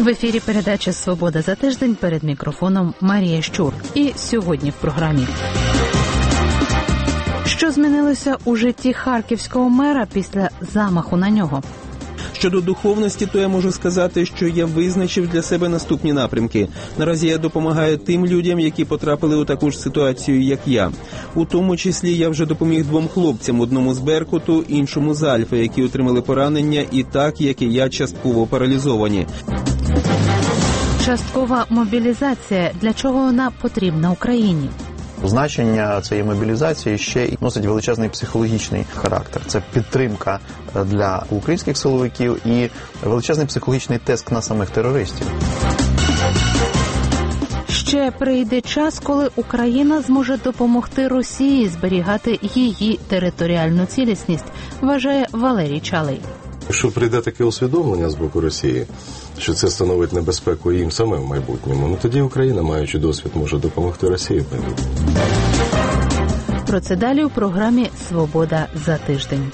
В ефірі передача «Свобода за тиждень», перед мікрофоном Марія Щур. І сьогодні в програмі. Що змінилося у житті харківського мера після замаху на нього? Щодо духовності, то я можу сказати, що я визначив для себе наступні напрямки. Наразі я допомагаю тим людям, які потрапили у таку ж ситуацію, як я. У тому числі я вже допоміг 2 хлопцям, одному з Беркуту, іншому з Альфи, які отримали поранення і так, як і я, частково паралізовані. Часткова мобілізація. Для чого вона потрібна Україні? Значення цієї мобілізації ще й носить величезний психологічний характер. Це підтримка для українських силовиків і величезний психологічний тиск на самих терористів. Ще прийде час, коли Україна зможе допомогти Росії зберігати її територіальну цілісність, вважає Валерій Чалий. Якщо прийде таке усвідомлення з боку Росії, що це становить небезпеку їм самим в майбутньому, тоді Україна, маючи досвід, може допомогти Росії в майбутньому. Про це далі у програмі «Свобода за тиждень».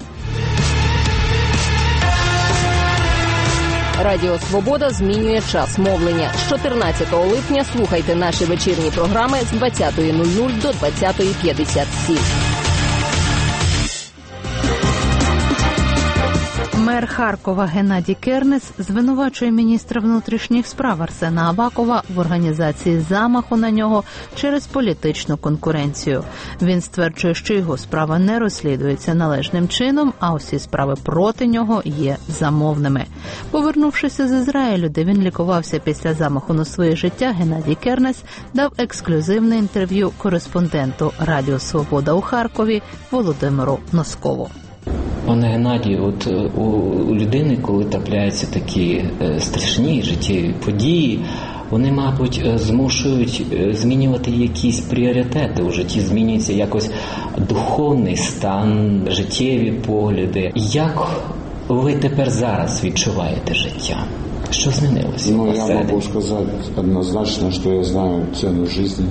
Радіо «Свобода» змінює час мовлення. З 14 липня слухайте наші вечірні програми з 20:00 до 20:57. Мер Харкова Геннадій Кернес звинувачує міністра внутрішніх справ Арсена Авакова в організації замаху на нього через політичну конкуренцію. Він стверджує, що його справа не розслідується належним чином, а усі справи проти нього є замовними. Повернувшись з Ізраїлю, де він лікувався після замаху на своє життя, Геннадій Кернес дав ексклюзивне інтерв'ю кореспонденту Радіо «Свобода» у Харкові Володимиру Носкову. Пане Геннадію, от у людини, коли трапляються такі страшні життєві події, вони, мабуть, змушують змінювати якісь пріоритети у житті, змінюється якось духовний стан, життєві погляди. Як ви тепер зараз відчуваєте життя? Що змінилося? Я можу сказати однозначно, що я знаю ціну життя.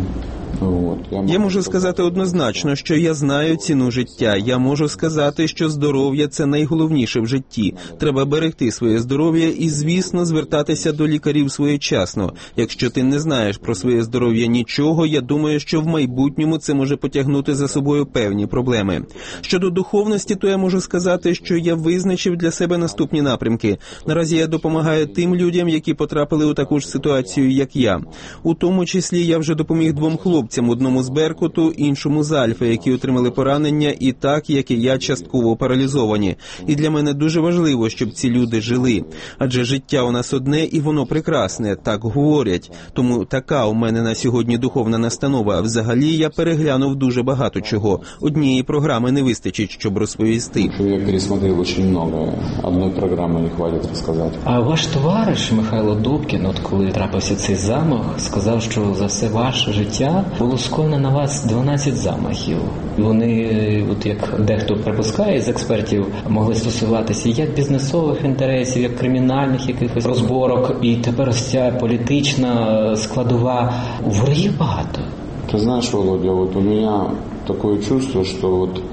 Я можу сказати однозначно, що я знаю ціну життя. Я можу сказати, що здоров'я – це найголовніше в житті. Треба берегти своє здоров'я і, звісно, звертатися до лікарів своєчасно. Якщо ти не знаєш про своє здоров'я нічого, я думаю, що в майбутньому це може потягнути за собою певні проблеми. Щодо духовності, то я можу сказати, що я визначив для себе наступні напрямки. Наразі я допомагаю тим людям, які потрапили у таку ж ситуацію, як я. У тому числі я вже допоміг 2 хлопцям, одному з Беркуту, іншому з Альфи, які отримали поранення і так, як і я, частково паралізовані. І для мене дуже важливо, щоб ці люди жили. Адже життя у нас одне і воно прекрасне, так говорять. Тому така у мене на сьогодні духовна настанова. Взагалі я переглянув дуже багато чого. Однієї програми не вистачить, щоб розповісти. Я пересмотрел дуже багато. Одної програми не хватить розказати. А ваш товариш Михайло Добкін, от коли трапився цей замах, сказав, що за все ваше життя було скоєно на вас 12 замахів. Вони, от як дехто припускає з експертів, могли стосуватися як бізнесових інтересів, як кримінальних якихось розборок. І тепер ось ця політична складова. Ворогів багато. Ти знаєш, Володя, от у мене таке чувство, що от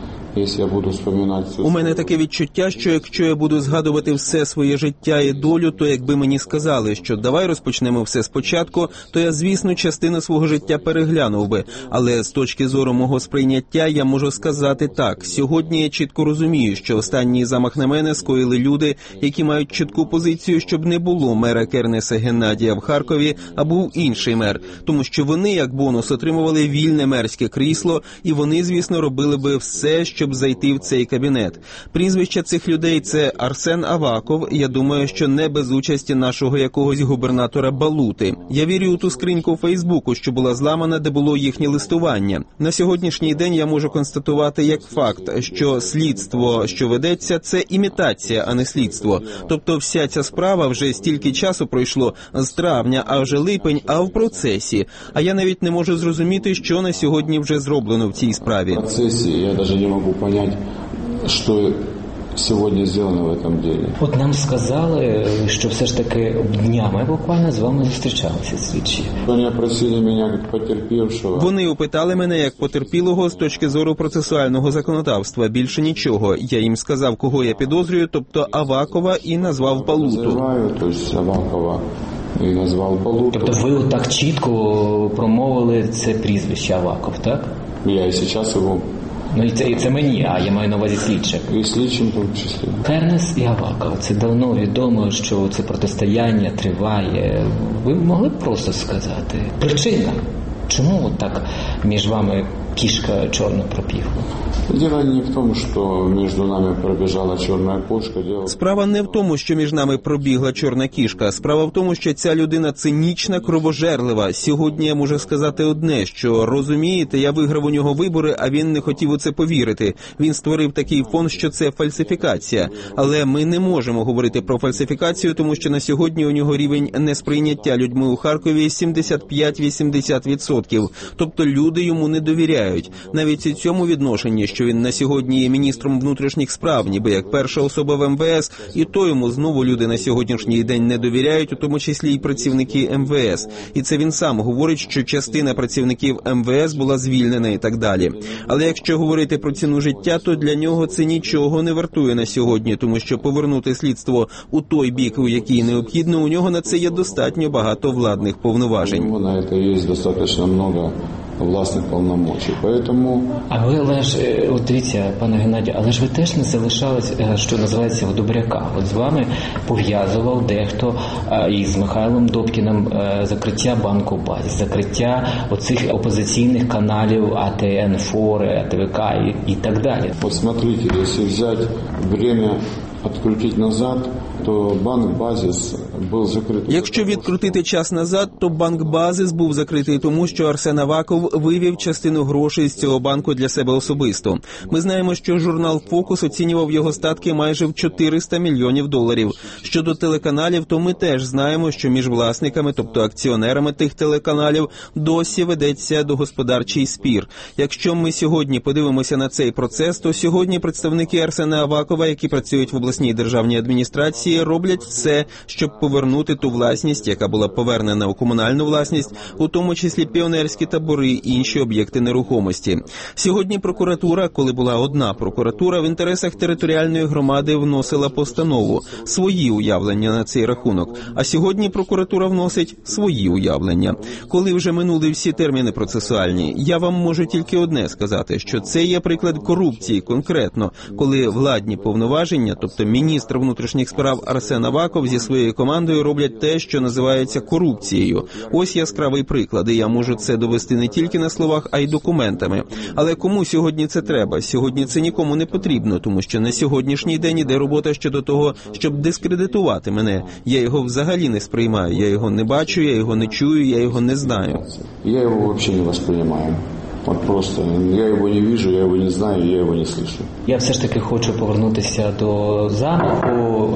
у мене таке відчуття, що якщо я буду згадувати все своє життя і долю, то якби мені сказали, що давай розпочнемо все спочатку, то я, звісно, частину свого життя переглянув би. Але з точки зору мого сприйняття я можу сказати так. Сьогодні я чітко розумію, що останній замах на мене скоїли люди, які мають чітку позицію, щоб не було мера Кернеса Геннадія в Харкові, а був інший мер. Тому що вони, як бонус, отримували вільне мерське крісло, і вони, звісно, робили би все, щоб зайти в цей кабінет. Прізвища цих людей – це Арсен Аваков, я думаю, що не без участі нашого якогось губернатора Балути. Я вірю у ту скриньку в Фейсбуку, що була зламана, де було їхнє листування. На сьогоднішній день я можу констатувати як факт, що слідство, що ведеться, це імітація, а не слідство. Тобто вся ця справа вже стільки часу пройшло з травня, а вже липень, а в процесі. А я навіть не можу зрозуміти, що на сьогодні вже зроблено в цій справі. В процесі я навіть не можу понять, что сегодня сделано в этом деле. От нам сказали, що все ж таки днями буквально з вами зустрічалися слідчі. Вони просили мене як потерпівшого. Вони опитали мене як потерпілого з точки зору процесуального законодавства. Більше нічого. Я їм сказав, кого я підозрюю, тобто Авакова, і назвав Балуту. Називаю, тобто Авакова, і назвав Балуту. Тобто ви так чітко промовили це прізвище Аваков, так? Я і зараз його... Ну і це мені, а я маю на увазі слідчих. І слідчим в тому числі. Кернес і Аваков, це давно відомо, що це протистояння триває. Ви могли б просто сказати, причина, чому так між вами кішка чорна пробігла? Дело не в тому, що між нами пробіжала чорна кошка. Справа не в тому, що між нами пробігла чорна кішка. Справа в тому, що ця людина цинічна, кровожерлива. Сьогодні я можу сказати одне, що, розумієте, я виграв у нього вибори, а він не хотів у це повірити. Він створив такий фон, що це фальсифікація. Але ми не можемо говорити про фальсифікацію, тому що на сьогодні у нього рівень несприйняття людьми у Харкові 75-80%. Тобто люди йому не довіряють. Навіть у цьому відношенні, що він на сьогодні є міністром внутрішніх справ, ніби як перша особа в МВС, і то йому знову люди на сьогоднішній день не довіряють, у тому числі і працівники МВС. І це він сам говорить, що частина працівників МВС була звільнена і так далі. Але якщо говорити про ціну життя, то для нього це нічого не вартує на сьогодні, тому що повернути слідство у той бік, у який необхідно, у нього на це є достатньо багато владних повноважень. На це є достатньо багато власних повномочій. Поэтому... А ви, але ж, от дивіться, пане Геннадію, але ж ви теж не залишались, що називається, в добряках. От з вами пов'язував дехто із Михайлом Добкіним закриття банку базі, закриття оцих опозиційних каналів АТН, Фори, АТВК і так далі. От смотрите, якщо взяти время відкрутити назад, то банк Базис був закритий. Якщо відкрутити час назад, то банк Базис був закритий тому, що Арсен Аваков вивів частину грошей з цього банку для себе особисто. Ми знаємо, що журнал «Фокус» оцінював його статки майже в $400 мільйонів. Щодо телеканалів, то ми теж знаємо, що між власниками, тобто акціонерами тих телеканалів, досі ведеться догосподарчий спір. Якщо ми сьогодні подивимося на цей процес, то сьогодні представники Арсена Авакова, які працюють в обласній державній адміністрації, роблять все, щоб повернути ту власність, яка була повернена у комунальну власність, у тому числі піонерські табори і інші об'єкти нерухомості. Сьогодні прокуратура, коли була одна прокуратура, в інтересах територіальної громади вносила постанову, свої уявлення на цей рахунок. А сьогодні прокуратура вносить свої уявлення. Коли вже минули всі терміни процесуальні, я вам можу тільки одне сказати, що це є приклад корупції конкретно, коли владні повноваження, тобто міністр внутрішніх справ Арсен Аваков зі своєю командою роблять те, що називається корупцією. Ось яскравий приклад, і я можу це довести не тільки на словах, а й документами. Але кому сьогодні це треба? Сьогодні це нікому не потрібно, тому що на сьогоднішній день іде робота щодо того, щоб дискредитувати мене. Я його взагалі не сприймаю, я його не бачу, я його не чую, я його не знаю. Я його взагалі не сприймаю. От просто я його не бачу, я його не знаю, я його не слышу. Я все ж таки хочу повернутися до замаху.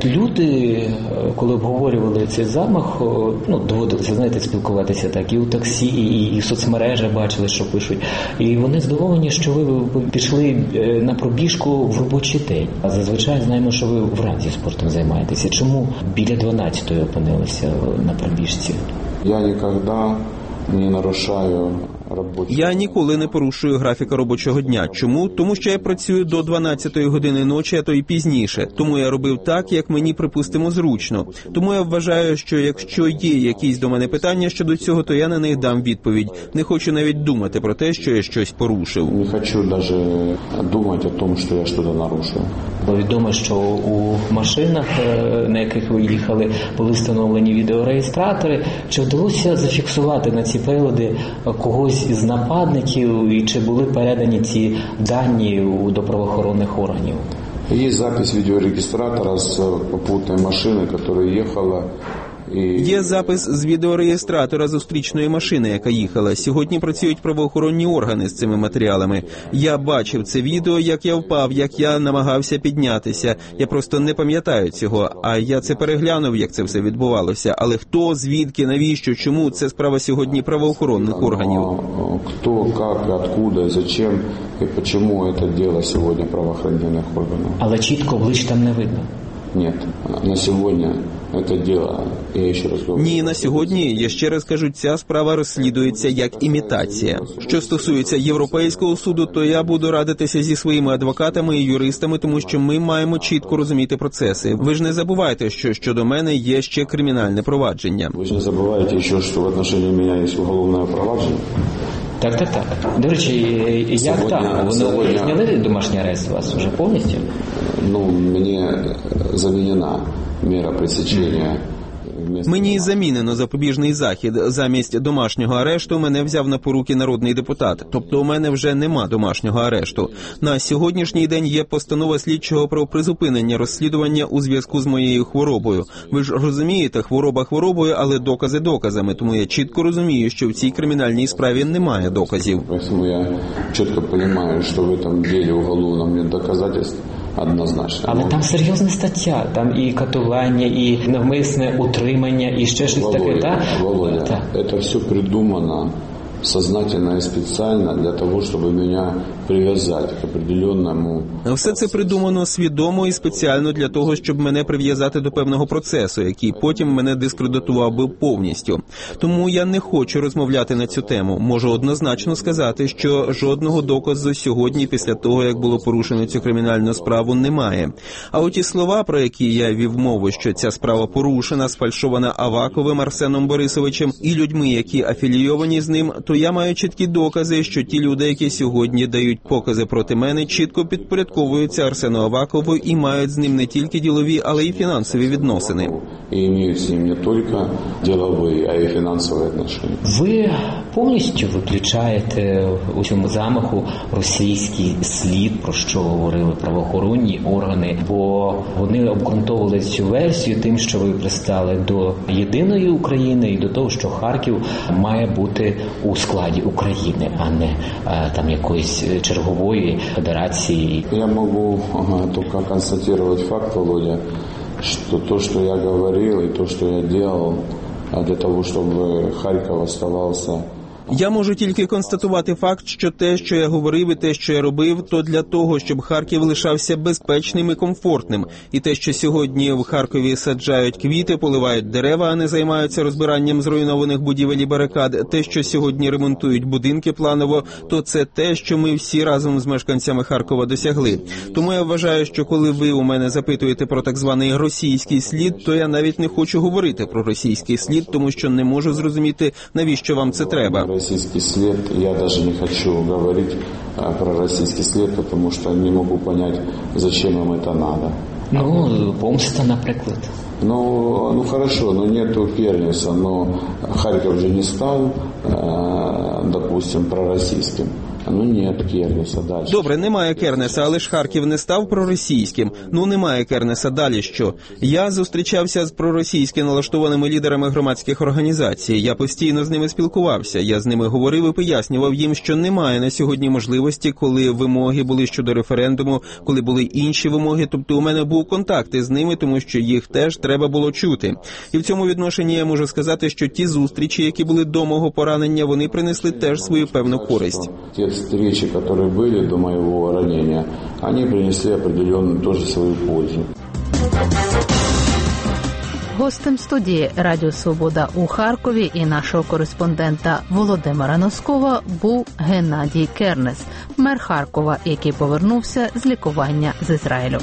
Люди, коли обговорювали цей замах, доводилося, знаєте, спілкуватися так і у таксі, і в соцмережах бачили, що пишуть. І вони здивовані, що ви пішли на пробіжку в робочий день. А зазвичай знаємо, що ви вранці спортом займаєтеся. Чому біля 12-ї опинилися на пробіжці? Я ніколи не нарушаю робочий. Я ніколи не порушую графіка робочого дня. Чому? Тому що я працюю до 12-ї години ночі, а то й пізніше. Тому я робив так, як мені, припустимо, зручно. Тому я вважаю, що якщо є якісь до мене питання щодо цього, то я на них дам відповідь. Не хочу навіть думати про те, що я щось порушив. Не хочу навіть думати о тому, що я щось нарушив. Бо відомо, що у машинах, на яких ви їхали, були встановлені відеореєстратори. Чи вдалося зафіксувати на ці прилади когось із нападників і чи були передані ці дані до правоохоронних органів? Є запис відеорегістратора з попутної машини, яка їхала Є запис з відеореєстратора зустрічної машини, яка їхала. Сьогодні працюють правоохоронні органи з цими матеріалами. Я бачив це відео, як я впав, як я намагався піднятися. Я просто не пам'ятаю цього, а я це переглянув, як це все відбувалося. Але хто, звідки, навіщо, чому – це справа сьогодні правоохоронних органів. Хто, як, откуда, зачем і чому це діло сьогодні правоохоронних органів. Але чітко облич там не видно. Ні, на сьогодні це діло, я ще раз говорю. Ні, на сьогодні, я ще раз кажу, ця справа розслідується як імітація. Що стосується Європейського суду, то я буду радитися зі своїми адвокатами і юристами, тому що ми маємо чітко розуміти процеси. Ви ж не забувайте, що щодо мене є ще кримінальне провадження. Ви ж не забувайте ще, що в отношении мене є уголовне провадження? Так. До речі, як там? Вони зняли домашній арест у вас вже повністю? Мені замінена мера пресечення. Мені замінено запобіжний захід. Замість домашнього арешту мене взяв на поруки народний депутат. Тобто у мене вже нема домашнього арешту. На сьогоднішній день є постанова слідчого про призупинення розслідування у зв'язку з моєю хворобою. Ви ж розумієте, хвороба хворобою, але докази доказами. Тому я чітко розумію, що в цій кримінальній справі немає доказів. Тому я чітко розумію, що в цьому ділі уголовному немає доказательств. Однозначно. Але там серйозна стаття, там і катування, і навмисне утримання, і ще щось таке, так? Володя, це все придумано сознательно і спеціально для того, щоб мене прив'язати к определенному... Все це придумано свідомо і спеціально для того, щоб мене прив'язати до певного процесу, який потім мене дискредитував би повністю. Тому я не хочу розмовляти на цю тему. Можу однозначно сказати, що жодного доказу сьогодні, після того, як було порушено цю кримінальну справу, немає. А оті слова, про які я вів мову, що ця справа порушена, сфальшована Аваковим Арсеном Борисовичем і людьми, які афілійовані з ним, то я маю чіткі докази, що ті люди, які сьогодні дають покази проти мене, чітко підпорядковуються Арсену Авакову і мають з ним не тільки ділові, але й фінансові відносини. І мають з ним не тільки ділові, а й фінансові відносини. Ви повністю виключаєте у цьому замаху російський слід, про що говорили правоохоронні органи, бо вони обґрунтовували цю версію тим, що ви пристали до єдиної України і до того, що Харків має бути у складі України, а не там якоїсь чергової федерації. Я можу тільки констатувати факт, Володя, що то, що я говорив і то, що я робив, для того, щоб Харків оставався. Я можу тільки констатувати факт, що те, що я говорив і те, що я робив, то для того, щоб Харків лишався безпечним і комфортним. І те, що сьогодні в Харкові саджають квіти, поливають дерева, а не займаються розбиранням зруйнованих будівель і барикад, те, що сьогодні ремонтують будинки планово, то це те, що ми всі разом з мешканцями Харкова досягли. Тому я вважаю, що коли ви у мене запитуєте про так званий російський слід, то я навіть не хочу говорити про російський слід, тому що не можу зрозуміти, навіщо вам це треба. Российский след, я даже не хочу говорить про российский след, потому что не могу понять, зачем им это надо. Помста, наприклад. Хорошо, но нету Кернеса, но Харьков же не стал, допустим, пророссийским. Нет Кернеса, далі. Добре, немає Кернеса, але ж Харків не став проросійським. Немає Кернеса, далі що? Я зустрічався з проросійськи налаштованими лідерами громадських організацій. Я постійно з ними спілкувався. Я з ними говорив і пояснював їм, що немає на сьогодні можливості, коли вимоги були щодо референдуму, коли були інші вимоги. Тобто у мене був контакт із ними, тому що їх теж треба було чути. І в цьому відношенні я можу сказати, що ті зустрічі, які були до мого поранення, вони принесли теж свою певну користь. Встречи, которые были до моего ранения, они принесли определенную тоже свою пользу. Гостем студії Радіо Свобода у Харкові і нашого кореспондента Володимира Носкова був Геннадій Кернес, мер Харкова, який повернувся з лікування з Ізраїлю.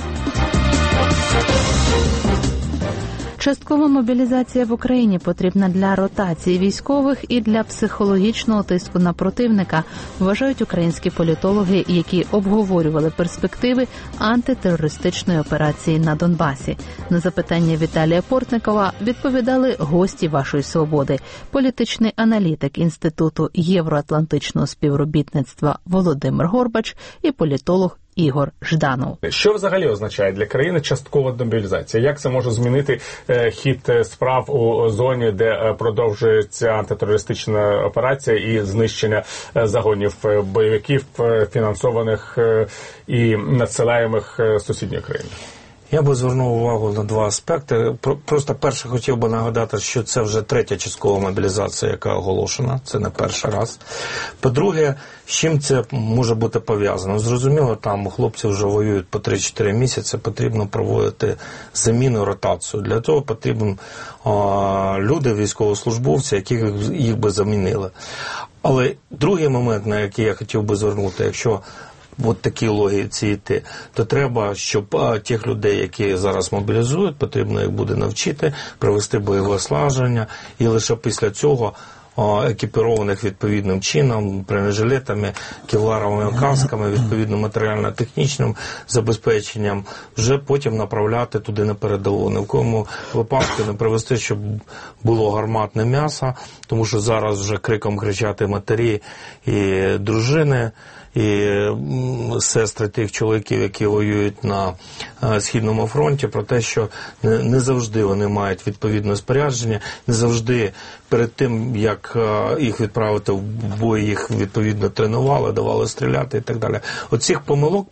Часткова мобілізація в Україні потрібна для ротації військових і для психологічного тиску на противника, вважають українські політологи, які обговорювали перспективи антитерористичної операції на Донбасі. На запитання Віталія Портникова відповідали гості вашої свободи, політичний аналітик Інституту євроатлантичного співробітництва Володимир Горбач і політолог Ігор Жданов. Що взагалі означає для країни часткова демобілізація? Як це може змінити хід справ у зоні, де продовжується антитерористична операція і знищення загонів бойовиків, фінансованих і надсилаємих сусідньої країни? Я би звернув увагу на два аспекти. Просто перше хотів би нагадати, що це вже третя часткова мобілізація, яка оголошена. Це не перший раз. По-друге, з чим це може бути пов'язано? Зрозуміло, там хлопці вже воюють по 3-4 місяці, потрібно проводити заміну, ротацію. Для цього потрібні люди, військовослужбовці, які їх би замінили. Але другий момент, на який я хотів би звернути, якщо от такій логіці йти, то треба, щоб тих людей, які зараз мобілізують, потрібно їх буде навчити, провести бойове слаження, і лише після цього екіпірованих відповідним чином, бронежилетами, кевларовими касками, відповідно матеріально-технічним забезпеченням, вже потім направляти туди на передову. Ні в якому випадку не привести, щоб було гарматне м'ясо, тому що зараз вже криком кричать і матері, і дружини, і сестри тих чоловіків, які воюють на Східному фронті, про те, що не завжди вони мають відповідне спорядження, не завжди перед тим, як їх відправити в бой, їх відповідно тренували, давали стріляти і так далі. Оцих помилок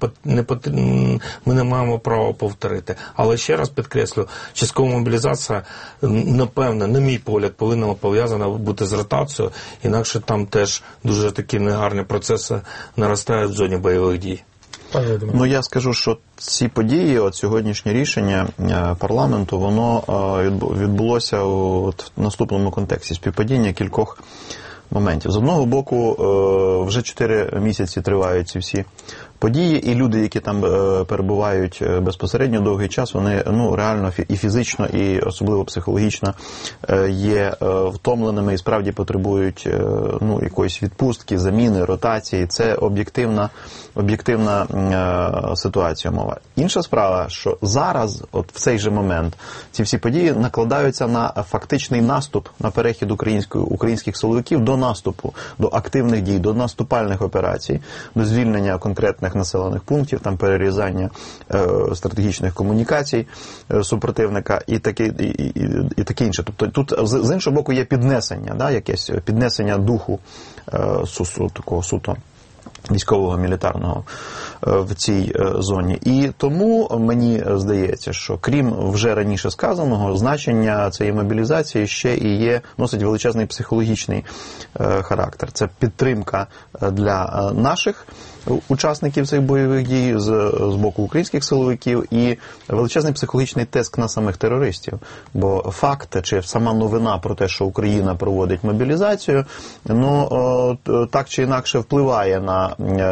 ми не маємо права повторити. Але ще раз підкреслю, часткова мобілізація, напевно, на мій погляд, повинна пов'язана бути з ротацією, інакше там теж дуже такі негарні процеси наростають в зоні бойових дій. Ну, я скажу, що ці події, от сьогоднішнє рішення парламенту, воно відбулося в наступному контексті, співпадіння кількох моментів. З одного боку, вже 4 місяці тривають ці всі події, і люди, які там перебувають безпосередньо довгий час, вони реально і фізично, і особливо психологічно є втомленими і справді потребують якоїсь відпустки, заміни, ротації. Це об'єктивна ситуація мова. Інша справа, що зараз, от в цей же момент, ці всі події накладаються на фактичний наступ, на перехід українських силовиків до наступу, до активних дій, до наступальних операцій, до звільнення конкретних населених пунктів, там перерізання стратегічних комунікацій супротивника і таке інше. Тобто тут з іншого боку є піднесення, якесь піднесення духу такого суто військового, мілітарного в цій зоні. І тому мені здається, що крім вже раніше сказаного, значення цієї мобілізації ще і носить величезний психологічний характер. Це підтримка для наших учасників цих бойових дій з боку українських силовиків і величезний психологічний тиск на самих терористів. Бо факт, чи сама новина про те, що Україна проводить мобілізацію, так чи інакше впливає на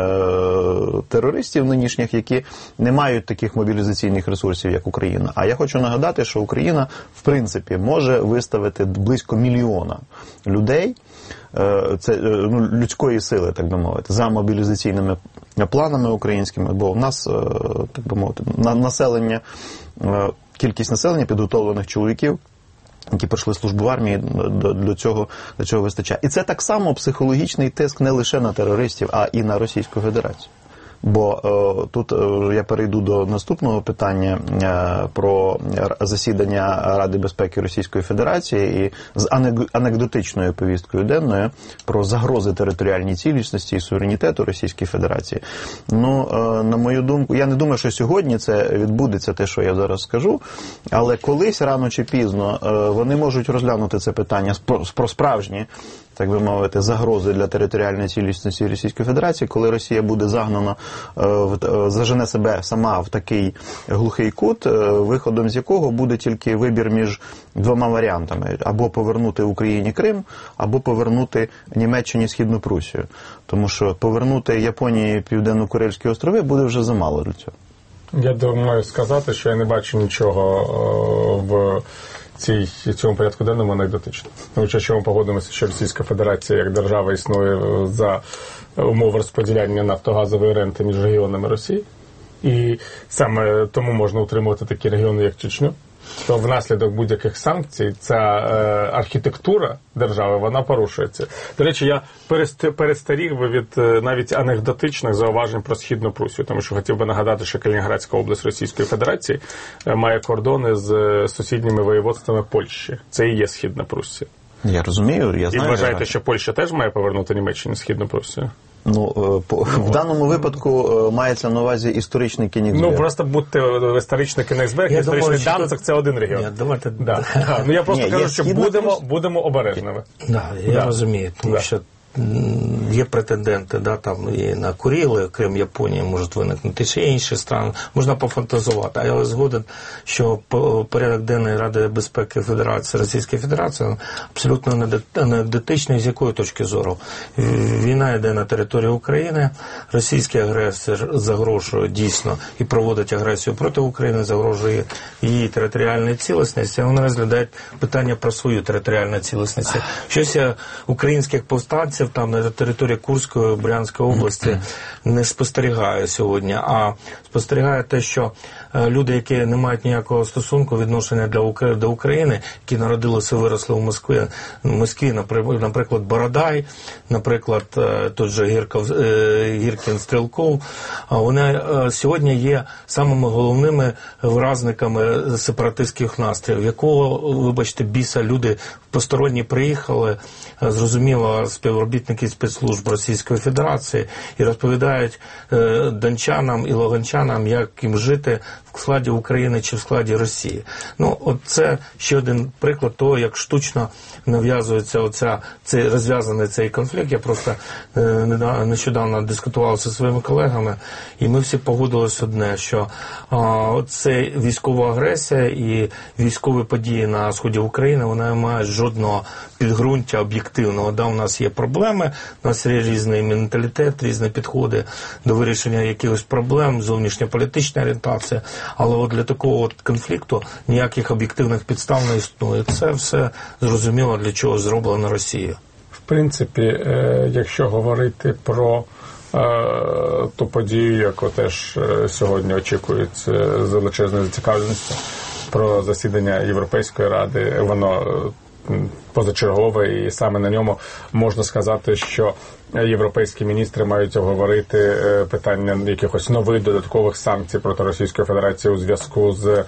терористів нинішніх, які не мають таких мобілізаційних ресурсів, як Україна. А я хочу нагадати, що Україна, в принципі, може виставити близько 1 мільйона людей, це людської сили, так би мовити, за мобілізаційними планами українськими, бо в нас, так би мовити, населення, кількість населення підготовлених чоловіків, які пройшли службу в армії, до цього вистачає. І це так само психологічний тиск не лише на терористів, а і на Російську Федерацію. Бо тут я перейду до наступного питання про засідання Ради безпеки Російської Федерації і з анекдотичною повісткою денною про загрози територіальній цілісності і суверенітету Російської Федерації. На мою думку, я не думаю, що сьогодні це відбудеться, те, що я зараз скажу, але колись, рано чи пізно, вони можуть розглянути це питання про справжні, так би мовити, загрози для територіальної цілісності Російської Федерації, коли Росія буде загнана, зажене себе сама в такий глухий кут, виходом з якого буде тільки вибір між 2 варіантами. Або повернути Україні Крим, або повернути Німеччині Східну Прусію. Тому що повернути Японії Південно-Курильські острови буде вже замало для цього. Я думаю сказати, що я не бачу нічого в цьому порядку денному анекдотично. Якщо ми погодимося, що Російська Федерація як держава існує за умови розподіляння нафтогазової ренти між регіонами Росії, і саме тому можна утримувати такі регіони, як Чечню, то внаслідок будь-яких санкцій ця архітектура держави, вона порушується. До речі, я перестарів би від навіть анекдотичних зауважень про Східну Прусію, тому що хотів би нагадати, що Калінінградська область Російської Федерації має кордони з сусідніми воєводствами Польщі. Це і є Східна Прусія. Я розумію, я знаю. І вважаєте, що Польща теж має повернути Німеччині Східну Прусію? Ну, в даному випадку мається на увазі історичний Кенігсберг. Ну, просто будьте історичний Кенігсберг, історичний Данциг – це один регіон. Ні, давайте... Ну, я просто кажу, що будемо обережними. Я розумію, тому що є претенденти, там і на Курили, крім Японії, можуть виникнути ще інші страни. Можна пофантазувати. Але згоден, що порядок денний Ради безпеки Федерації, Російської Федерації абсолютно анекдотичний. З якої точки зору? Війна йде на території України, російський агресор загрожує дійсно і проводить агресію проти України, загрожує її територіальній цілісності, а вони розглядають питання про свою територіальну цілісність. Щось українських повстанців там на території Курської, Брянської області не спостерігає сьогодні, а спостерігає те, що люди, які не мають ніякого стосунку, відношення до України, які народилися і виросли в Москві, наприклад, Бородай, наприклад, той же Гіркін, Стрілков, вони сьогодні є самими головними виразниками сепаратистських настроїв, якого, вибачте, біса люди посторонні приїхали, зрозуміло, співробітники спецслужб Російської Федерації і розповідають дончанам і луганчанам, як їм жити в складі України чи в складі Росії. Ну, от це ще один приклад того, як штучно нав'язується розв'язаний цей конфлікт. Я просто нещодавно дискутував зі своїми колегами, і ми всі погодились одне, що це військова агресія і військові події на сході України, вони не мають жодного підґрунтя об'єктивного. Да, у нас є проблеми, у нас є різний менталітет, різні підходи до вирішення якихось проблем, зовнішньополітична орієнтація, але от для такого от конфлікту ніяких об'єктивних підстав не існує. Це все зрозуміло, для чого зроблено Росією. В принципі, якщо говорити про ту подію, яку теж сьогодні очікується з величезною зацікавленістю, про засідання Європейської Ради, воно позачергове, і саме на ньому можна сказати, що європейські міністри мають обговорити питання якихось нових додаткових санкцій проти Російської Федерації у зв'язку з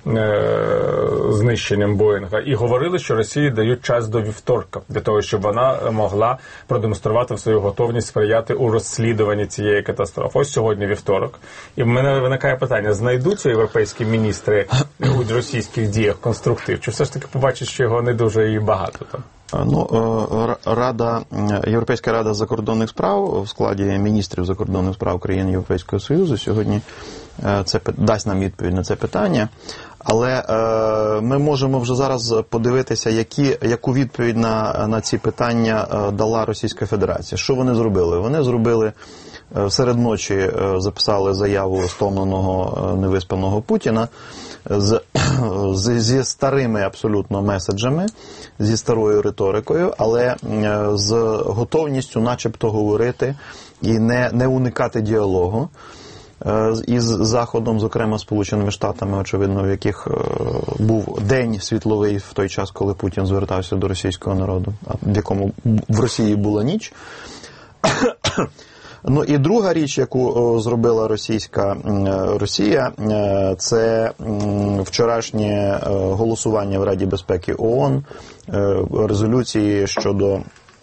знищенням Боїнга. І говорили, що Росії дають час до вівторка, для того, щоб вона могла продемонструвати свою готовність сприяти у розслідуванні цієї катастрофи. Ось сьогодні вівторок. І в мене виникає питання, знайдуться європейські міністри у російських діях конструктив? Чи все ж таки побачать, що його не дуже і багато там? Європейська рада закордонних справ в складі міністрів закордонних справ країн Європейського Союзу сьогодні дасть нам відповідь на це питання. Але ми можемо вже зараз подивитися, яку відповідь на ці питання дала Російська Федерація. Що вони зробили? Вони зробили серед ночі, записали заяву стомленого, невиспаного Путіна зі старими абсолютно меседжами, зі старою риторикою, але з готовністю начебто говорити і не уникати діалогу із Заходом, зокрема Сполученими Штатами, очевидно, в яких був день світловий в той час, коли Путін звертався до російського народу, в якому в Росії була ніч. Ну і друга річ, яку зробила Росія, це вчорашнє голосування в Раді безпеки ООН, резолюції щодо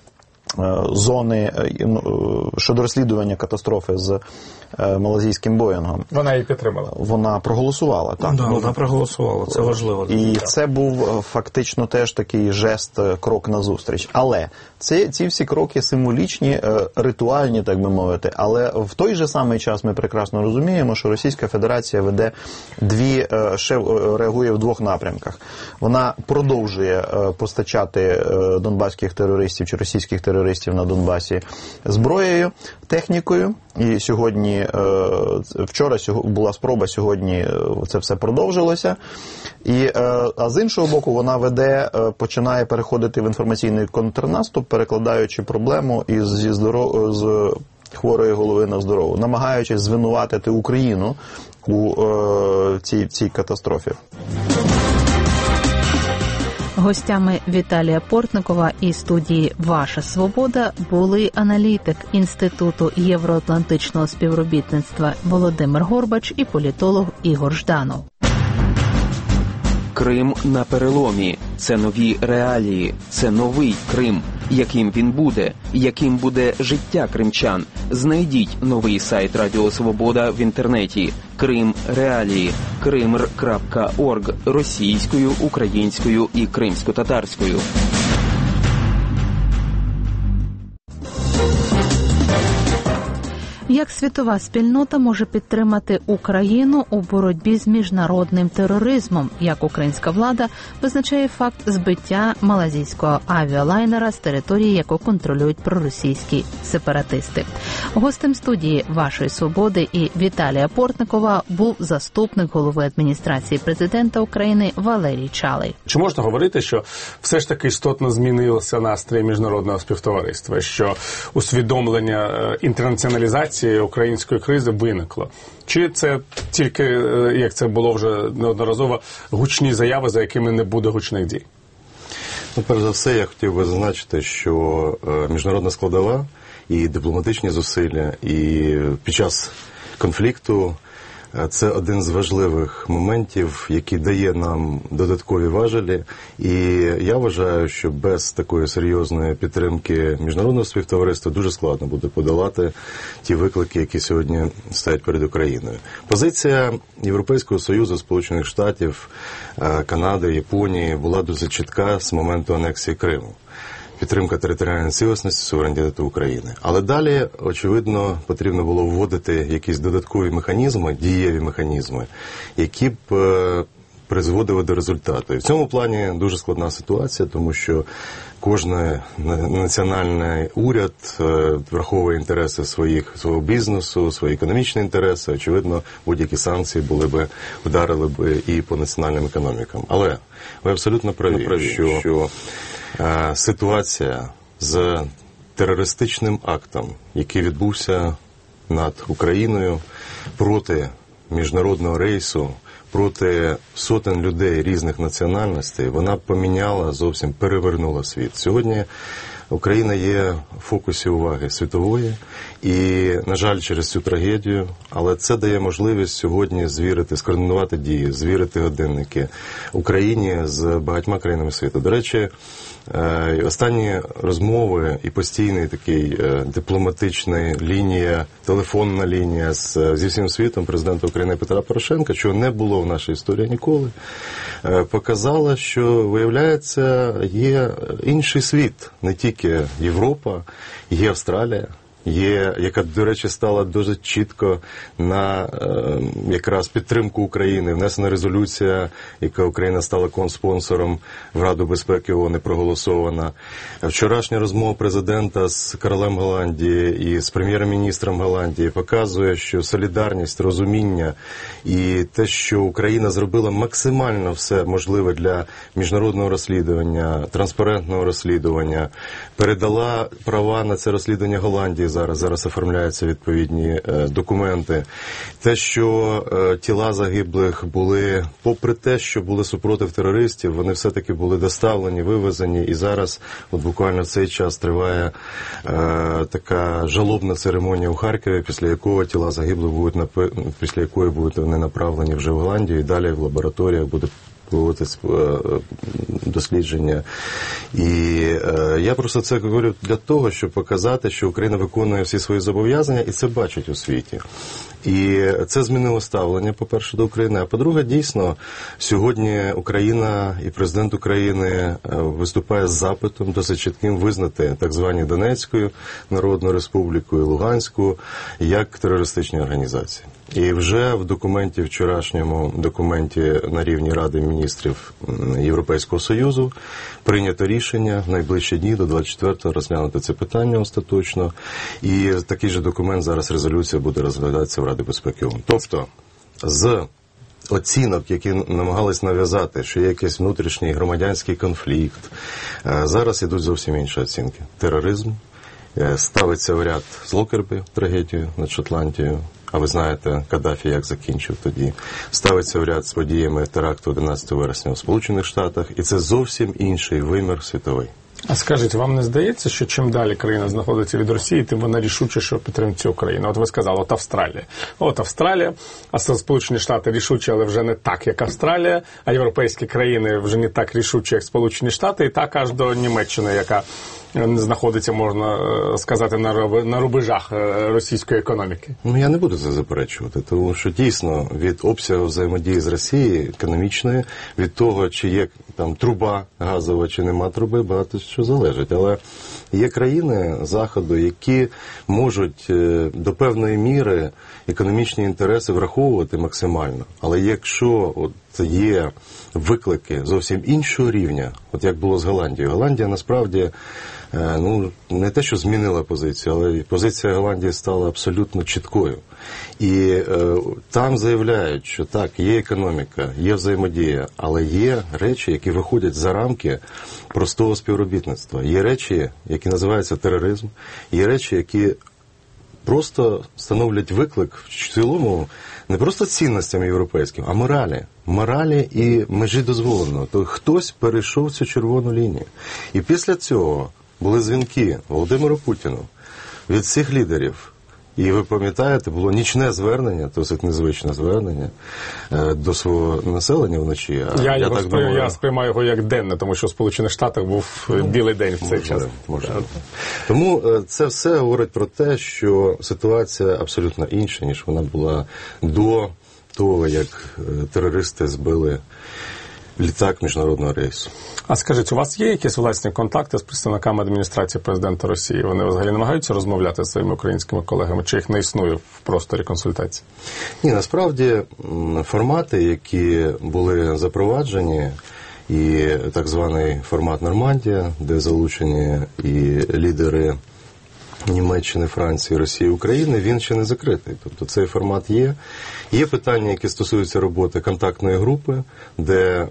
щодо розслідування катастрофи з малазійським Боїнгом. Вона її підтримала. Вона проголосувала, так. Да, вона проголосувала, це важливо. І це був фактично теж такий жест, крок назустріч. Але ці всі кроки символічні, ритуальні, так би мовити. Але в той же самий час ми прекрасно розуміємо, що Російська Федерація реагує в двох напрямках. Вона продовжує постачати донбаських терористів чи російських терористів на Донбасі зброєю, технікою. І вчора була спроба, сьогодні це все продовжилося. А з іншого боку, вона починає переходити в інформаційний контрнаступ, перекладаючи проблему з хворої голови на здорову, намагаючись звинуватити Україну у цій катастрофі. Гостями Віталія Портникова і студії «Ваша свобода» були аналітик Інституту євроатлантичного співробітництва Володимир Горбач і політолог Ігор Жданов. Крим на переломі. Це нові реалії. Це новий Крим. Яким він буде? Яким буде життя кримчан? Знайдіть новий сайт Радіо Свобода в інтернеті. Крим реалії. krimr.org російською, українською і кримсько-татарською. Як світова спільнота може підтримати Україну у боротьбі з міжнародним тероризмом? Як українська влада визначає факт збиття малазійського авіалайнера з території, яку контролюють проросійські сепаратисти? Гостем студії «Вашої свободи» і Віталія Портникова був заступник голови адміністрації президента України Валерій Чалий. Чи можна говорити, що все ж таки істотно змінилися настрої міжнародного співтовариства, що усвідомлення інтернаціоналізації української кризи виникло? Чи це тільки, як це було вже неодноразово, гучні заяви, за якими не буде гучних дій? Ну, перш за все, я хотів би зазначити, що міжнародна складова і дипломатичні зусилля, і під час конфлікту це один з важливих моментів, який дає нам додаткові важелі. І я вважаю, що без такої серйозної підтримки міжнародного співтовариства дуже складно буде подолати ті виклики, які сьогодні стоять перед Україною. Позиція Європейського Союзу, Сполучених Штатів, Канади, Японії була досить чітка з моменту анексії Криму. Підтримка територіальної цілісності, суверенітету України. Але далі, очевидно, потрібно було вводити якісь додаткові механізми, дієві механізми, які б призводили до результату. І в цьому плані дуже складна ситуація, тому що кожен національний уряд враховує інтереси свого бізнесу, свої економічні інтереси. Очевидно, будь-які санкції вдарили б і по національним економікам. Але ви абсолютно праві, що ситуація з терористичним актом, який відбувся над Україною проти міжнародного рейсу, проти сотень людей різних національностей, вона поміняла, зовсім перевернула світ. Сьогодні Україна є в фокусі уваги світової і, на жаль, через цю трагедію, але це дає можливість сьогодні скоординувати дії, звірити годинники Україні з багатьма країнами світу. До речі, останні розмови і постійний такий дипломатичний лінія, телефонна лінія зі всім світом президента України Петра Порошенка, чого не було в нашій історії ніколи, показала, що, виявляється, є інший світ, не тільки Європа, є Австралія, яка, до речі, стала дуже чітко на якраз підтримку України. Внесена резолюція, яка Україна стала конспонсором в Раду безпеки ООН, проголосована. Вчорашня розмова президента з королем Голландії і з прем'єр-міністром Голландії показує, що солідарність, розуміння і те, що Україна зробила максимально все можливе для міжнародного розслідування, транспарентного розслідування, передала права на це розслідування Голландії. Зараз оформляються відповідні документи. Те, що тіла загиблих були, попри те, що були супротив терористів, вони все-таки були доставлені, вивезені. І зараз, от буквально в цей час, триває така жалобна церемонія у Харкові, після якої тіла загиблих будуть вони направлені вже в Голландію, і далі в лабораторіях буде проводити дослідження. І я просто це говорю для того, щоб показати, що Україна виконує всі свої зобов'язання, і це бачать у світі. І це змінило ставлення, по-перше, до України. А по-друге, дійсно, сьогодні Україна і президент України виступає з запитом досить чітким визнати так звані Донецьку Народну Республіку і Луганську як терористичні організації. І вже в документі, вчорашньому документі на рівні Ради міністрів Європейського Союзу прийнято рішення в найближчі дні до 24-го розглянути це питання остаточно. І такий же документ, зараз резолюція буде розглядатися в Раді безпеки ООН. Тобто, з оцінок, які намагались нав'язати, що є якийсь внутрішній громадянський конфлікт, зараз ідуть зовсім інші оцінки. Тероризм ставиться в ряд з Локербі, трагедію над Шотландією, а ви знаєте, Каддафі як закінчив тоді, ставиться в ряд з подіями теракту 11 вересня у Сполучених Штатах, і це зовсім інший вимір світовий. А скажіть, вам не здається, що чим далі країна знаходиться від Росії, тим вона рішучіше підтримує Україну? От ви сказали, от Австралія. От Австралія, а Сполучені Штати рішучі, але вже не так, як Австралія, а європейські країни вже не так рішучі, як Сполучені Штати, і так аж до Німеччини, яка знаходиться, можна сказати, на рубежах російської економіки. Я не буду це заперечувати, тому що дійсно від обсягу взаємодії з Росією економічної, від того, чи є там труба газова, чи нема труби, багато що залежить. Але є країни Заходу, які можуть до певної міри економічні інтереси враховувати максимально. Але якщо є виклики зовсім іншого рівня, от як було з Голландією. Голландія насправді не те, що змінила позицію, але позиція Голландії стала абсолютно чіткою. І там заявляють, що так, є економіка, є взаємодія, але є речі, які виходять за рамки простого співробітництва. Є речі, які називаються тероризм, є речі, які просто становлять виклик в цілому не просто цінностям європейським, а моралі і межі дозволеного. То хтось перейшов цю червону лінію. І після цього були дзвінки Володимиру Путіну від всіх лідерів. І ви пам'ятаєте, було нічне звернення, досить незвичне звернення до свого населення вночі. Я сприймаю його як денне, тому що в Сполучених Штатах був білий день в цей час. Тому це все говорить про те, що ситуація абсолютно інша, ніж вона була до того, як терористи збили літак міжнародного рейсу. А скажіть, у вас є якісь власні контакти з представниками адміністрації президента Росії? Вони взагалі намагаються розмовляти з своїми українськими колегами, чи їх не існує в просторі консультацій? Ні, насправді формати, які були запроваджені, і так званий формат Нормандія, де залучені і лідери Німеччини, Франції, Росії, України, він ще не закритий. Тобто цей формат є. Є питання, які стосуються роботи контактної групи, де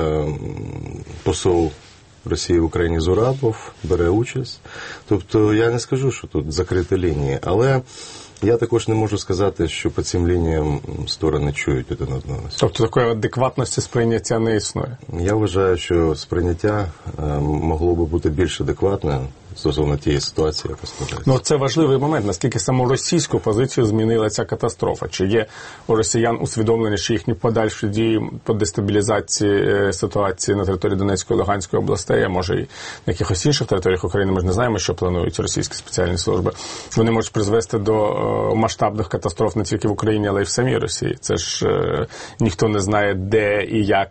посол Росії в Україні Зурабов бере участь. Тобто я не скажу, що тут закриті лінії, але я також не можу сказати, що по цим лініям сторони чують один одного. Тобто такої адекватності сприйняття не існує? Я вважаю, що сприйняття могло би бути більш адекватне стосовно тієї ситуації, яка складається. Це важливий момент, наскільки саму російську позицію змінила ця катастрофа. Чи є у росіян усвідомлення, що їхні подальші дії по дестабілізації ситуації на території Донецької і Луганської областей, а може і на якихось інших територіях України, ми ж не знаємо, що планують російські спеціальні служби, вони можуть призвести до масштабних катастроф не тільки в Україні, але й в самій Росії. Це ж ніхто не знає, де і як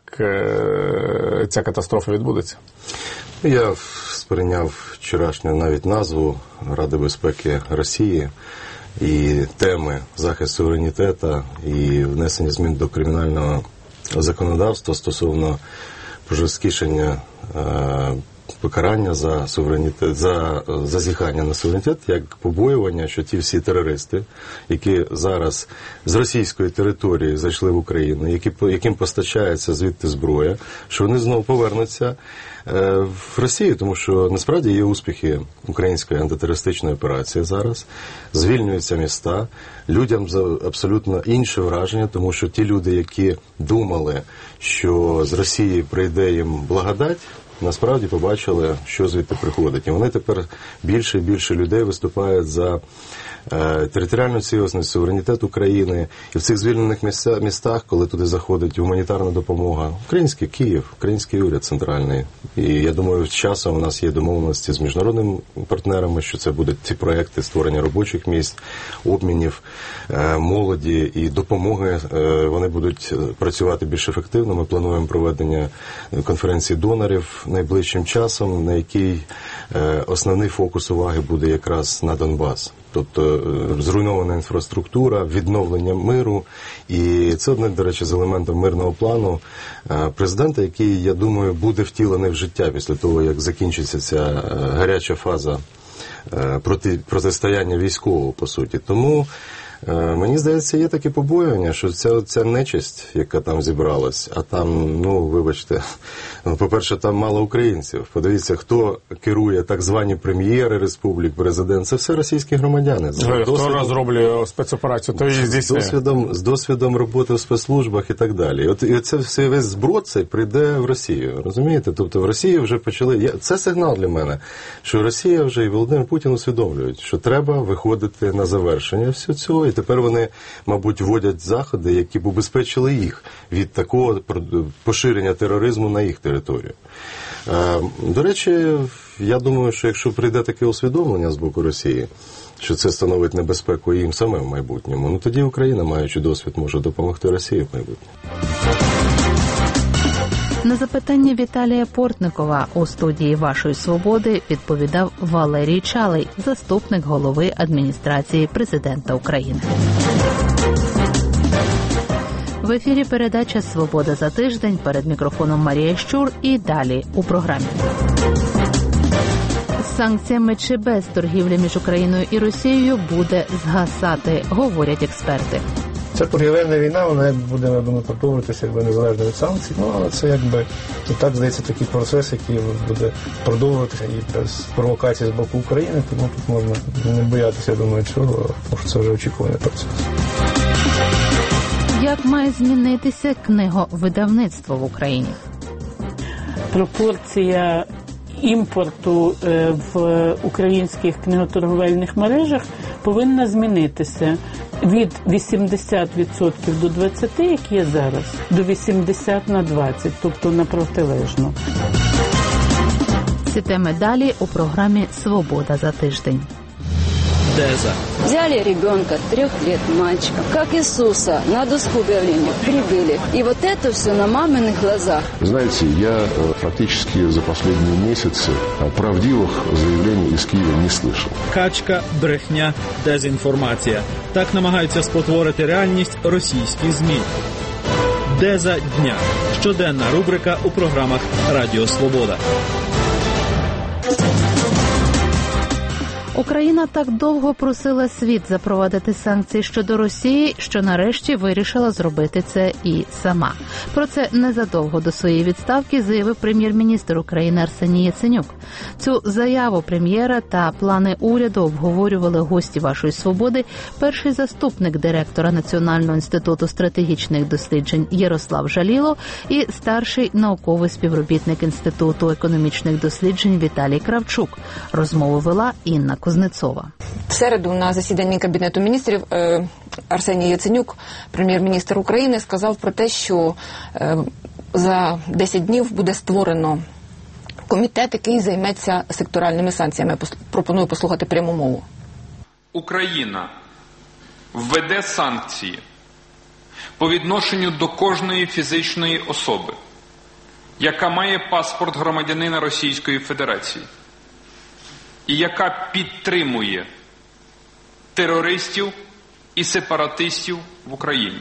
ця катастрофа відбудеться. Я сприйняв вчорашню навіть назву Ради безпеки Росії і теми захист суверенітету і внесення змін до кримінального законодавства стосовно пожорсткішення покарання за суверенітет, за зазіхання на суверенітет, як побоювання, що ті всі терористи, які зараз з російської території зайшли в Україну, яким постачається звідти зброя, що вони знову повернуться в Росію, тому що насправді є успіхи української антитерористичної операції зараз, звільнюються міста, людям абсолютно інше враження, тому що ті люди, які думали, що з Росії прийде їм благодать, насправді побачили, що звідти приходить. І вони тепер більше і більше людей виступають за територіальну цілісність, суверенітет України. І в цих звільнених містах, коли туди заходить гуманітарна допомога, український Київ, український уряд центральний. І я думаю, з часом у нас є домовленості з міжнародними партнерами, що це будуть ці проекти створення робочих місць, обмінів, молоді і допомоги. Вони будуть працювати більш ефективно. Ми плануємо проведення конференції донорів найближчим часом, на якій основний фокус уваги буде якраз на Донбас. Тобто зруйнована інфраструктура, відновлення миру. І це одне, до речі, з елементом мирного плану президента, який, я думаю, буде втілений в життя після того, як закінчиться ця гаряча фаза протистояння військового, по суті. Тому Мені здається, є таке побоювання, що ця нечисть, яка там зібралась, а там, вибачте, по-перше, там мало українців. Подивіться, хто керує так звані прем'єри республік, президент, це все російські громадяни. Хто розроблює спецоперацію, то і здійснює. З досвідом роботи в спецслужбах і так далі. І це все, весь зброд цей прийде в Росію, розумієте? Тобто в Росії вже почали... Це сигнал для мене, що Росія вже і Володимир Путін усвідомлюють, що треба виходити на завершення всього цього, і тепер вони, мабуть, вводять заходи, які б убезпечили їх від такого поширення тероризму на їх територію. До речі, я думаю, що якщо прийде таке усвідомлення з боку Росії, що це становить небезпеку їм самим в майбутньому, тоді Україна, маючи досвід, може допомогти Росії в майбутньому. На запитання Віталія Портникова у студії «Вашої свободи» відповідав Валерій Чалий, заступник голови адміністрації президента України. В ефірі передача «Свобода за тиждень», перед мікрофоном Марія Щур і далі у програмі. З санкціями чи без торгівлі між Україною і Росією буде згасати, говорять експерти. Ця торгівельна війна, вона буде, я думаю, продовжуватися незалежно від санкцій, але це і так, здається, такий процес, який буде продовжуватися і без провокацій з боку України, тому тут можна не боятися, я думаю, цього, тому що це вже очікуваний процес. Як має змінитися книговидавництво в Україні? Пропорція імпорту в українських книготорговельних мережах повинна змінитися від 80% до 20%, як є зараз, до 80/20, тобто на протилежну. Ці теми далі у програмі «Свобода за тиждень». Деза. Взяли ребенка, 3 лет мальчика, как Иисуса, на доску объявления прибыли. И вот это все на маминых глазах. Знаете, я практически за последние месяцы правдивых заявлений из Киева не слышал. Качка, брехня, дезінформація. Так намагаються спотворити реальність російські ЗМІ. Деза дня. Щоденна рубрика у програмах «Радіо Свобода». Україна так довго просила світ запровадити санкції щодо Росії, що нарешті вирішила зробити це і сама. Про це незадовго до своєї відставки заявив прем'єр-міністр України Арсеній Яценюк. Цю заяву прем'єра та плани уряду обговорювали гості «Вашої свободи», перший заступник директора Національного інституту стратегічних досліджень Ярослав Жаліло і старший науковий співробітник Інституту економічних досліджень Віталій Кравчук. Розмову вела Інна Кузнецова. В середу на засіданні Кабінету міністрів Арсеній Яценюк, прем'єр-міністр України, сказав про те, що за 10 днів буде створено комітет, який займеться секторальними санкціями. Пропоную послухати пряму мову. Україна введе санкції по відношенню до кожної фізичної особи, яка має паспорт громадянина Російської Федерації і яка підтримує терористів і сепаратистів в Україні.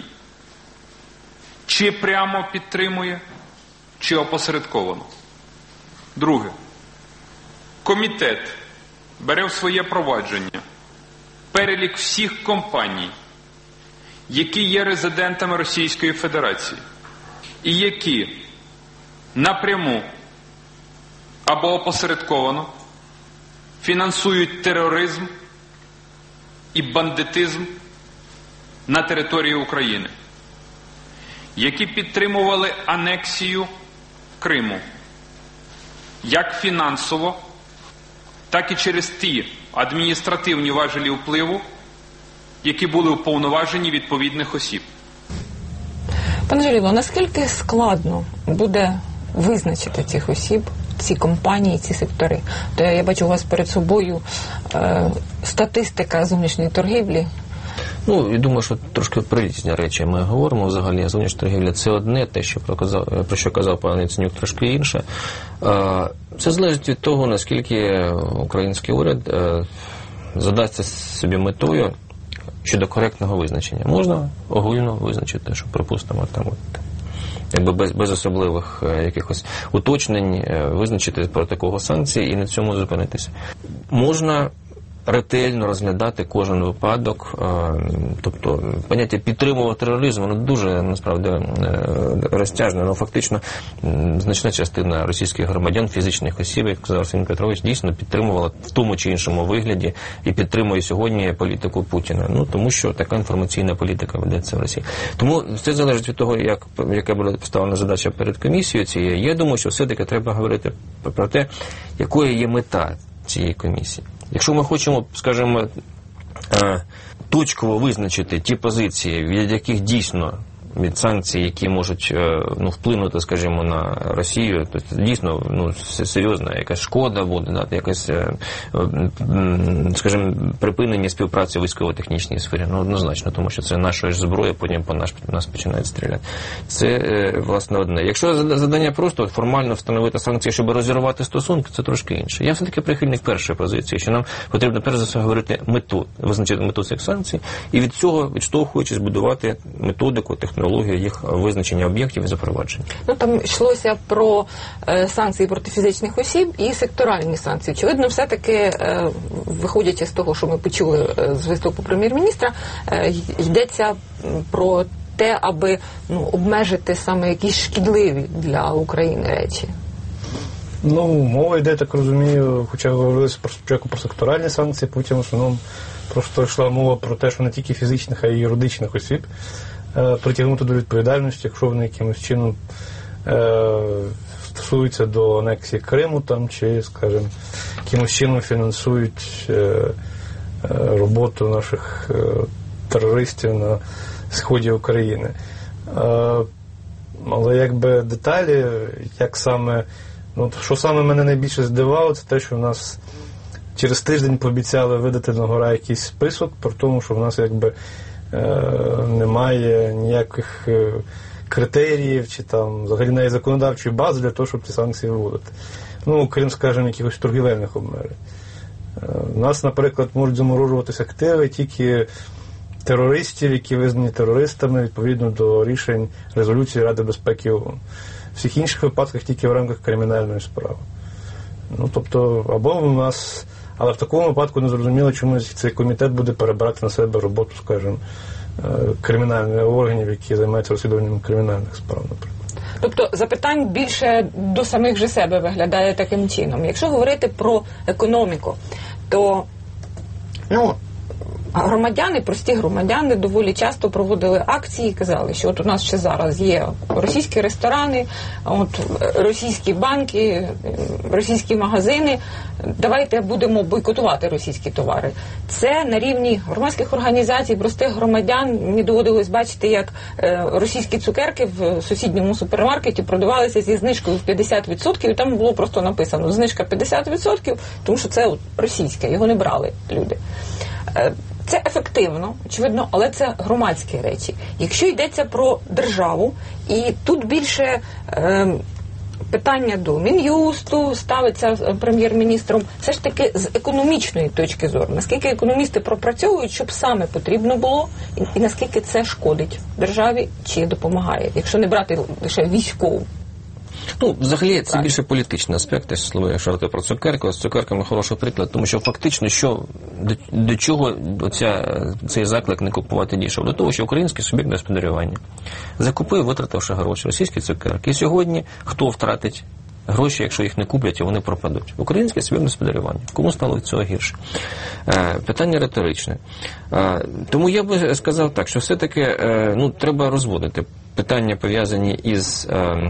Чи прямо підтримує, чи опосередковано. Друге. Комітет бере в своє провадження перелік всіх компаній, які є резидентами Російської Федерації і які напряму або опосередковано фінансують тероризм і бандитизм на території України, які підтримували анексію Криму, як фінансово, так і через ті адміністративні важелі впливу, які були уповноважені відповідних осіб. Пане Жаліло, наскільки складно буде визначити цих осіб, ці компанії, ці сектори? То я бачу у вас перед собою статистика зовнішньої торгівлі. Я думаю, що трошки про різні речі ми говоримо взагалі. Зовнішня торгівля – це одне, те, про що казав пан Яценюк, трошки інше. Це залежить від того, наскільки український уряд задасться собі метою щодо коректного визначення. Можна огульно визначити, що, припустимо, там без особливих якихось уточнень визначити про такого санкції і на цьому зупинитися. Можна ретельно розглядати кожен випадок, тобто поняття підтримувати тероризм, воно дуже, насправді, розтяжне, але фактично значна частина російських громадян, фізичних осіб, як сказав Арсеній Петрович, дійсно підтримувала в тому чи іншому вигляді і підтримує сьогодні політику Путіна. Ну, тому що така інформаційна політика ведеться в Росії. Тому все залежить від того, яка була поставлена задача перед комісією цією. Я думаю, що все-таки треба говорити про те, якою є мета цієї комісії. Якщо ми хочемо, скажімо, точково визначити ті позиції, від яких дійсно від санкцій, які можуть вплинути, скажімо, на Росію, то дійсно серйозна якась шкода буде, якась, скажімо, припинення співпраці у військово-технічній сфері. Однозначно, тому що це наша ж зброя, потім по нас починають стріляти. Це, власне, одне. Якщо завдання просто формально встановити санкції, щоб розірвати стосунки, це трошки інше. Я все-таки прихильник першої позиції, що нам потрібно перш за все говорити мету, визначити мету цих санкцій, і від цього, відштовхуючись, будувати методику, технологію їх визначення об'єктів і запровадження. Там йшлося про санкції проти фізичних осіб і секторальні санкції. Очевидно, все-таки, виходячи з того, що ми почули з виступу прем'єр-міністра, йдеться про те, аби обмежити саме якісь шкідливі для України речі. Мова йде, так розумію, хоча говорилося спочатку про секторальні санкції, потім в основному просто йшла мова про те, що не тільки фізичних, а й юридичних осіб притягнути до відповідальності, якщо вони якимось чином стосуються до анексії Криму чи, скажімо, якимось чином фінансують роботу наших терористів на сході України. Але якби деталі, як саме, що саме мене найбільше здивало, це те, що в нас через тиждень пообіцяли видати на гора якийсь список, про тому, що в нас якби немає ніяких критеріїв чи там взагалі навіть законодавчої бази для того, щоб ці санкції вводити. Крім, скажімо, якихось торгівельних обмежень. У нас, наприклад, можуть заморожуватися активи тільки терористів, які визнані терористами відповідно до рішень резолюції Ради безпеки ООН. В всіх інших випадках тільки в рамках кримінальної справи. Тобто, або в нас... Але в такому випадку не зрозуміло, чому цей комітет буде перебирати на себе роботу, скажімо, кримінальних органів, які займаються розслідуванням кримінальних справ, наприклад. Тобто запитань більше до самих же себе виглядає таким чином. Якщо говорити про економіку, то громадяни, прості громадяни доволі часто проводили акції і казали, що от у нас ще зараз є російські ресторани, російські банки, російські магазини, давайте будемо бойкотувати російські товари. Це на рівні громадських організацій, простих громадян. Мені доводилось бачити, як російські цукерки в сусідньому супермаркеті продавалися зі знижкою в 50%, і там було просто написано знижка 50%, тому що це російське, його не брали люди. Це ефективно, очевидно, але це громадські речі. Якщо йдеться про державу, і тут більше питання до Мін'юсту ставиться прем'єр-міністром, все ж таки з економічної точки зору. Наскільки економісти пропрацьовують, щоб саме потрібно було, і наскільки це шкодить державі чи допомагає, якщо не брати лише військову. Взагалі, це більше політичний аспект, якщо говорити про цукерку. З цукерками хороший приклад, тому що фактично, до чого цей заклик не купувати дешево? До того, що український суб'єкт господарювання закупив, витративши гроші, російські цукерки. І сьогодні хто втратить гроші, якщо їх не куплять, і вони пропадуть? Український суб'єкт господарювання. Кому стало від цього гірше? Питання риторичне. Тому я би сказав так, що все-таки треба розводити питання, пов'язані із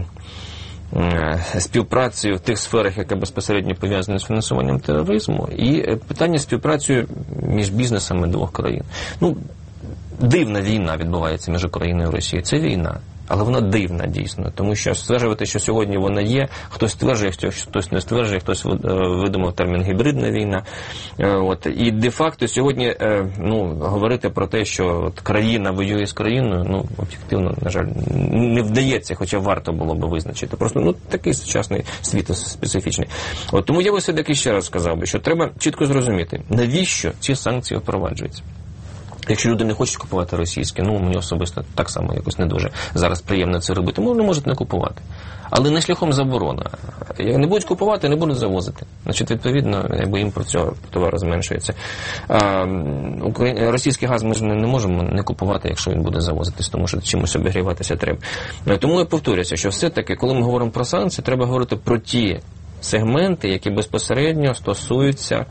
співпрацею в тих сферах, яка безпосередньо пов'язана з фінансуванням тероризму, і питання співпраці між бізнесами двох країн. Дивна війна відбувається між Україною і Росією. Це війна. Але вона дивна, дійсно. Тому що стверджувати, що сьогодні вона є, хтось стверджує, хтось не стверджує, хтось видумав термін «гібридна війна». І де-факто сьогодні говорити про те, що країна воює з країною, об'єктивно, на жаль, не вдається, хоча варто було б визначити. Просто такий сучасний світ специфічний. Тому я би все-таки ще раз сказав би, що треба чітко зрозуміти, навіщо ці санкції впроваджуються. Якщо люди не хочуть купувати російське, мені особисто так само якось не дуже зараз приємно це робити, вони можуть не купувати. Але не шляхом заборони. Як не будуть купувати, не будуть завозити. Значить, відповідно, імпорт цього товару зменшується. Російський газ ми ж не можемо не купувати, якщо він буде завозитись, тому що чимось обігріватися треба. Тому я повторюся, що все-таки, коли ми говоримо про санкції, треба говорити про ті сегменти, які безпосередньо стосуються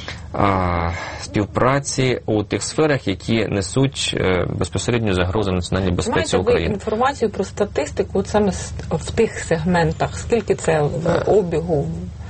співпраці у тих сферах, які несуть безпосередньо загрози національній безпеці України. Маєте ви інформацію про статистику саме в тих сегментах? Скільки це в обігу?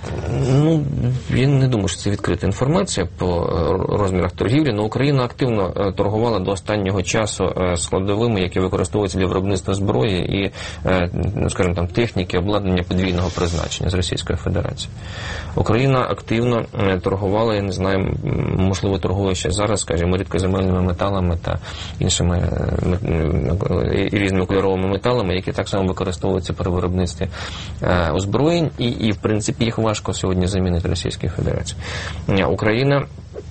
Я не думаю, що це відкрита інформація по розмірах торгівлі, але Україна активно торгувала до останнього часу складовими, які використовуються для виробництва зброї і, техніки, обладнання подвійного призначення з Російської Федерації. Україна активно торгувала, я не знаю, можливо, торгує ще зараз, скажімо, рідкоземельними металами та іншими різними кольоровими металами, які так само використовуються при виробництві озброєнь, і в принципі, їх важко сьогодні замінити Російській Федерації. Україна,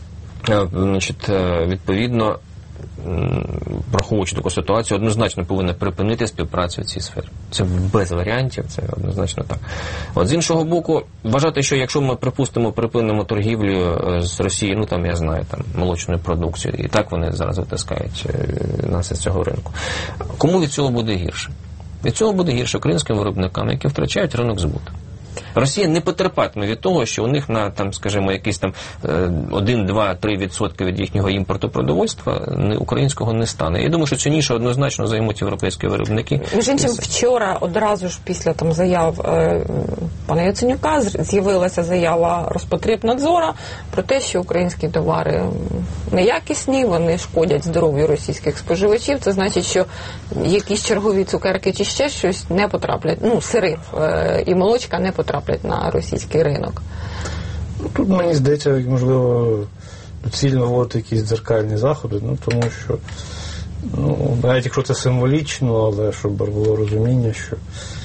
відповідно, враховуючи таку ситуацію, однозначно повинна припинити співпрацю в цій сфері. Це без варіантів, це однозначно так. З іншого боку, вважати, що якщо ми, припинимо торгівлю з Росією, молочною продукцією, і так вони зараз витискають нас із цього ринку. Кому від цього буде гірше? Від цього буде гірше українським виробникам, які втрачають ринок збуту. Росія не потерпатиме від того, що у них на якісь 1, 2, 3% від їхнього імпорту продовольства українського не стане. Я думаю, що цінніше однозначно займуть європейські виробники. Між іншим, вчора одразу ж після заяв пана Яценюка з'явилася заява Роспотрібнадзора про те, що українські товари неякісні, вони шкодять здоров'ю російських споживачів. Це значить, що якісь чергові цукерки чи ще щось не потраплять, сири і молочка не потраплять на російський ринок. Тут, мені здається, можливо, доцільно вводити якісь дзеркальні заходи, тому що, навіть якщо це символічно, але щоб було розуміння, що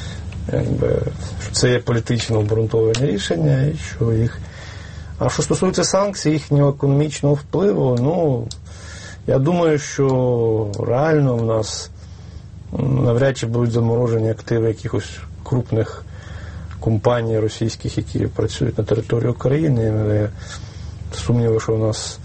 це є політично обґрунтовані рішення, і що їх... А що стосується санкцій, їхнього економічного впливу, я думаю, що реально в нас навряд чи будуть заморожені активи якихось крупних компаній російських, які працюють на території України. Сумніви, що у нас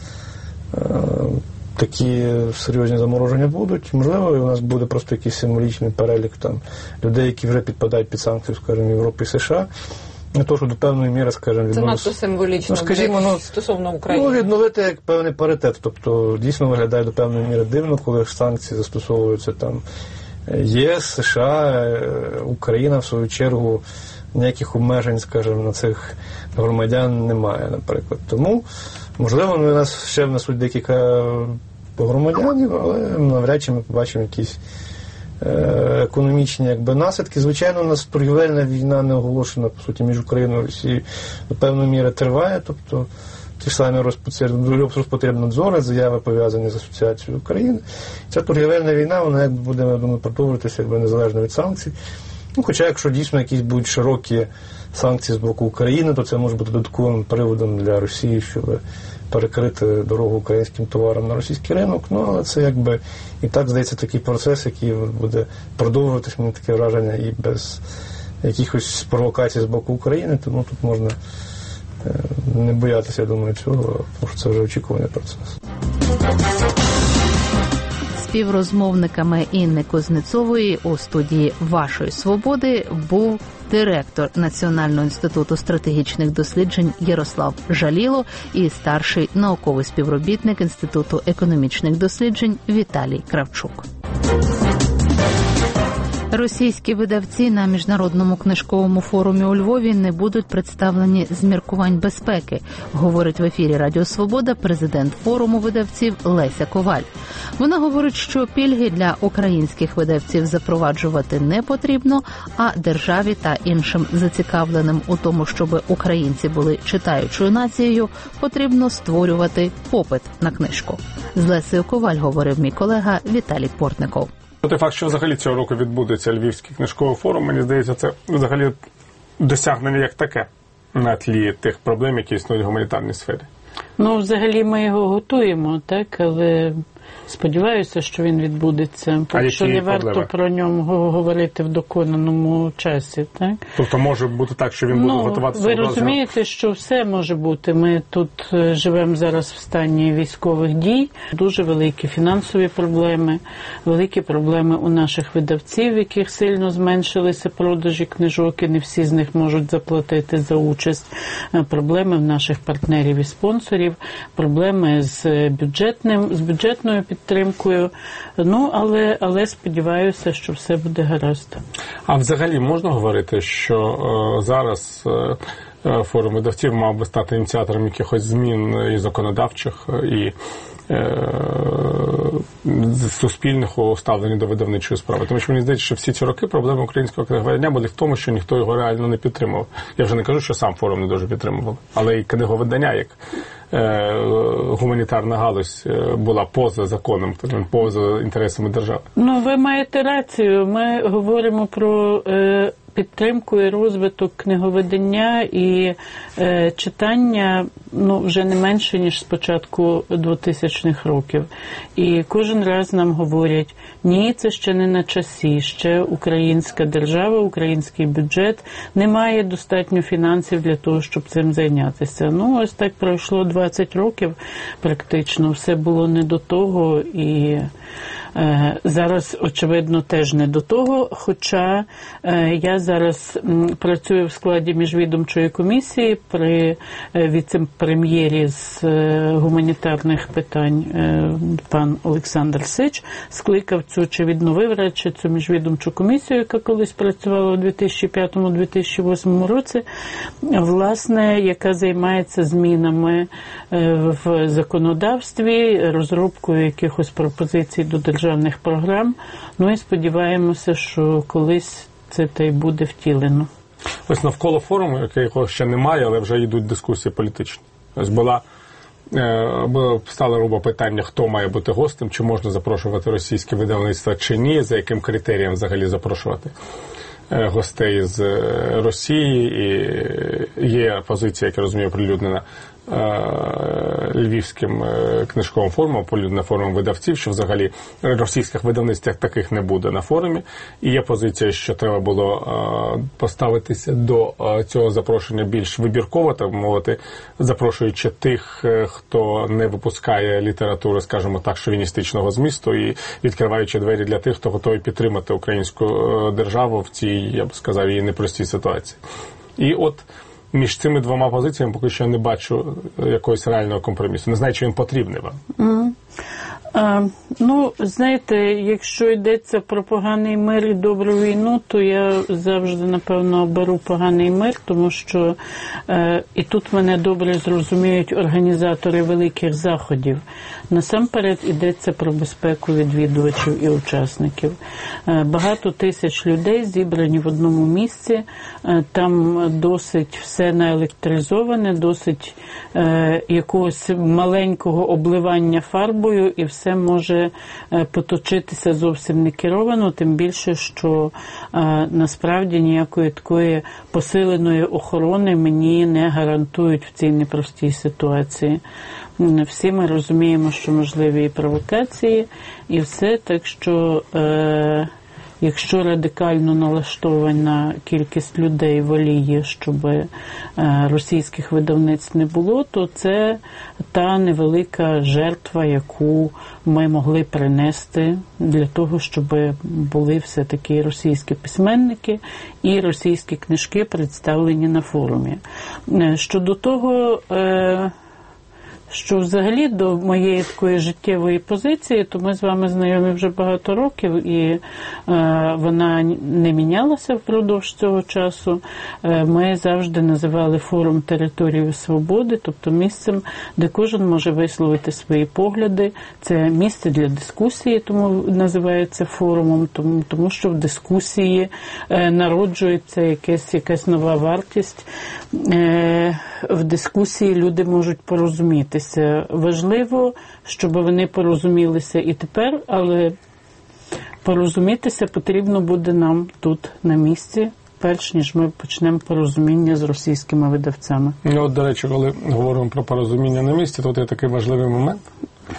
такі серйозні замороження будуть. Можливо, у нас буде просто якийсь символічний перелік людей, які вже підпадають під санкції, скажімо, Європи і США. Не то, що до певної міри, скажімо, це надто символічно, стосовно України. Відновити як певний паритет. Тобто, дійсно виглядає до певної міри дивно, коли санкції застосовуються ЄС, США, Україна, в свою чергу, ніяких обмежень, скажімо, на цих громадян немає, наприклад. Тому, можливо, у нас ще внесуть декілька громадянів, але навряд чи ми побачимо якісь економічні наслідки. Звичайно, у нас торгівельна війна не оголошена, по суті, між Україною і Росією до певної міри триває, тобто ті ж самі Роспотрібнадзори, заяви пов'язані з асоціацією України. Ця торгівельна війна, вона буде, я думаю, продовжуватися незалежно від санкцій. Хоча, якщо дійсно якісь будуть широкі санкції з боку України, то це може бути додатковим приводом для Росії, щоб перекрити дорогу українським товарам на російський ринок. Але це і так, здається, такий процес, який буде продовжуватись, мені таке враження, і без якихось провокацій з боку України. Тому тут можна не боятися, я думаю, цього, тому що це вже очікуваний процес. Співрозмовниками Інни Кузнецової у студії «Вашої свободи» був директор Національного інституту стратегічних досліджень Ярослав Жаліло і старший науковий співробітник Інституту економічних досліджень Віталій Кравчук. Російські видавці на Міжнародному книжковому форумі у Львові не будуть представлені з міркувань безпеки, говорить в ефірі Радіо Свобода президент форуму видавців Леся Коваль. Вона говорить, що пільги для українських видавців запроваджувати не потрібно, а державі та іншим зацікавленим у тому, щоб українці були читаючою нацією, потрібно створювати попит на книжку. З Лесею Коваль говорив мій колега Віталій Портников. Той факт, що взагалі цього року відбудеться Львівський книжковий форум, мені здається, це взагалі досягнення як таке на тлі тих проблем, які існують в гуманітарній сфері. Взагалі ми його готуємо, так, але Сподіваюся, що він відбудеться. Поки що не варто про нього говорити в доконаному часі. Так? Тобто може бути так, що він буде готуватися? Ви розумієте, що все може бути. Ми тут живемо зараз в стані військових дій. Дуже великі фінансові проблеми, великі проблеми у наших видавців, яких сильно зменшилися продажі книжок, і не всі з них можуть заплатити за участь. Проблеми в наших партнерів і спонсорів, проблеми з бюджетною підтримкою. Ну, але сподіваюся, що все буде гаразд. А взагалі можна говорити, що зараз форум видавців мав би стати ініціатором якихось змін і законодавчих, і суспільних у ставленні до видавничої справи. Тому що мені здається, що всі ці роки проблеми українського книговидання були в тому, що ніхто його реально не підтримав. Я вже не кажу, що сам форум не дуже підтримував, але і книговидання, як гуманітарна галузь, була поза законом, поза інтересами держави. Ну, ви маєте рацію. Ми говоримо про підтримку і розвиток книговидання і читання вже не менше, ніж з початку 2000-х років. І кожен раз нам говорять, ні, це ще не на часі, ще українська держава, український бюджет не має достатньо фінансів для того, щоб цим зайнятися. Ну, ось так пройшло 20 років практично, все було не до того, і зараз, очевидно, теж не до того, хоча я зараз працюю в складі міжвідомчої комісії при віце-прем'єрі з гуманітарних питань пан Олександр Сич скликав чи відновив радше цю міжвідомчу комісію, яка колись працювала у 2005-2008 році, власне, яка займається змінами в законодавстві, розробкою якихось пропозицій до державних програм. Ну і сподіваємося, що колись це та й буде втілено. Ось навколо форуму, якого ще немає, але вже йдуть дискусії політичні. Ось стало руба питання, хто має бути гостем, чи можна запрошувати російське видавництво, чи ні, за яким критерієм взагалі запрошувати гостей з Росії. І є позиція, як я розумію, оприлюднена Львівським книжковим форумом, оприлюднена форумом видавців, що взагалі російських видавництв як таких не буде на форумі. І є позиція, що треба було поставитися до цього запрошення більш вибірково, так мовити, запрошуючи тих, хто не випускає літератури, скажімо так, шовіністичного змісту, і відкриваючи двері для тих, хто готовий підтримати українську державу в цій, я б сказав, її непростій ситуації. І от між цими двома позиціями поки що не бачу якогось реального компромісу. Не знаю, чи він потрібний вам. Знаєте, якщо йдеться про поганий мир і добру війну, то я завжди, напевно, оберу поганий мир, тому що і тут мене добре зрозуміють організатори великих заходів. Насамперед йдеться про безпеку відвідувачів і учасників. Багато тисяч людей зібрані в одному місці, там досить все наелектризоване, досить якогось маленького обливання фарбою, і все може поточитися зовсім не керовано, тим більше, що насправді ніякої такої посиленої охорони мені не гарантують в цій непростій ситуації. Всі ми розуміємо, що можливі і провокації, і все, так що якщо радикально налаштована кількість людей воліє, щоб російських видавництв не було, то це та невелика жертва, яку ми могли принести для того, щоб були все-таки російські письменники і російські книжки представлені на форумі. Щодо того, що взагалі до моєї такої життєвої позиції, то ми з вами знайомі вже багато років, і вона не мінялася впродовж цього часу. Ми завжди називали форум територією свободи, тобто місцем, де кожен може висловити свої погляди. Це місце для дискусії, тому називається форумом, тому що в дискусії народжується якась нова вартість. В дискусії люди можуть порозумітися. Важливо, щоб вони порозумілися і тепер, але порозумітися потрібно буде нам тут, на місці, перш ніж ми почнемо порозуміння з російськими видавцями. От, до речі, коли говоримо про порозуміння на місці, тут є такий важливий момент.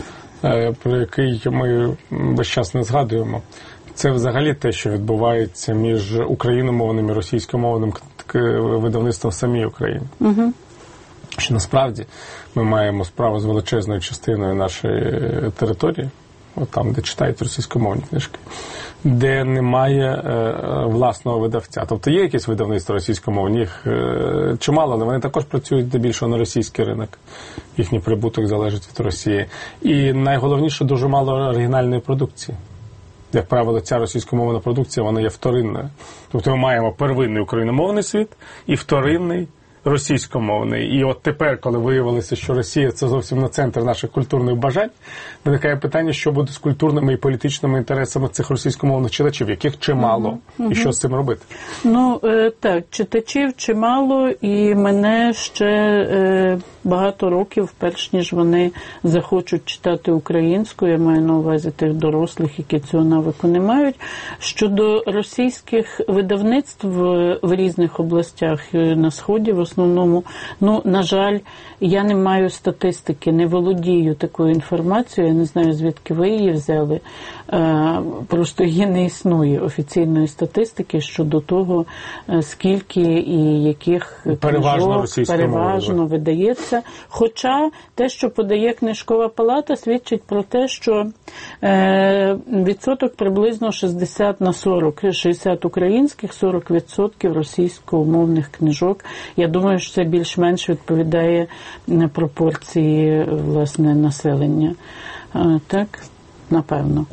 про який ми весь час не згадуємо. Це взагалі те, що відбувається між україномовним і російськомовним видавництвом в самій Україні. Угу. Що насправді ми маємо справу з величезною частиною нашої території, от там, де читають російськомовні книжки, де немає власного видавця. Тобто є якісь видавництва російськомовні, їх чимало, але вони також працюють здебільшого на російський ринок. Їхній прибуток залежить від Росії. І найголовніше, дуже мало оригінальної продукції. Як правило, ця російськомовна продукція, вона є вторинною. Тобто ми маємо первинний україномовний світ і вторинний російськомовний. І от тепер, коли виявилося, що Росія – це зовсім не центр наших культурних бажань, виникає питання, що буде з культурними і політичними інтересами цих російськомовних читачів, яких чимало, і що з цим робити? Ну, так, читачів чимало, і мене ще багато років, перш ніж вони захочуть читати українську, я маю на увазі тих дорослих, які цього навику не мають. Щодо російських видавництв в різних областях на Сході, в основному, ну, на жаль, я не маю статистики, не володію такою інформацією, я не знаю, звідки ви її взяли. Просто її не існує офіційної статистики щодо того, скільки і яких книжок переважно видається. Хоча те, що подає Книжкова палата, свідчить про те, що відсоток приблизно 60/40. 60 українських, 40% російськомовних книжок. Я думаю, що це більш-менш відповідає пропорції, власне, населення. Так, напевно.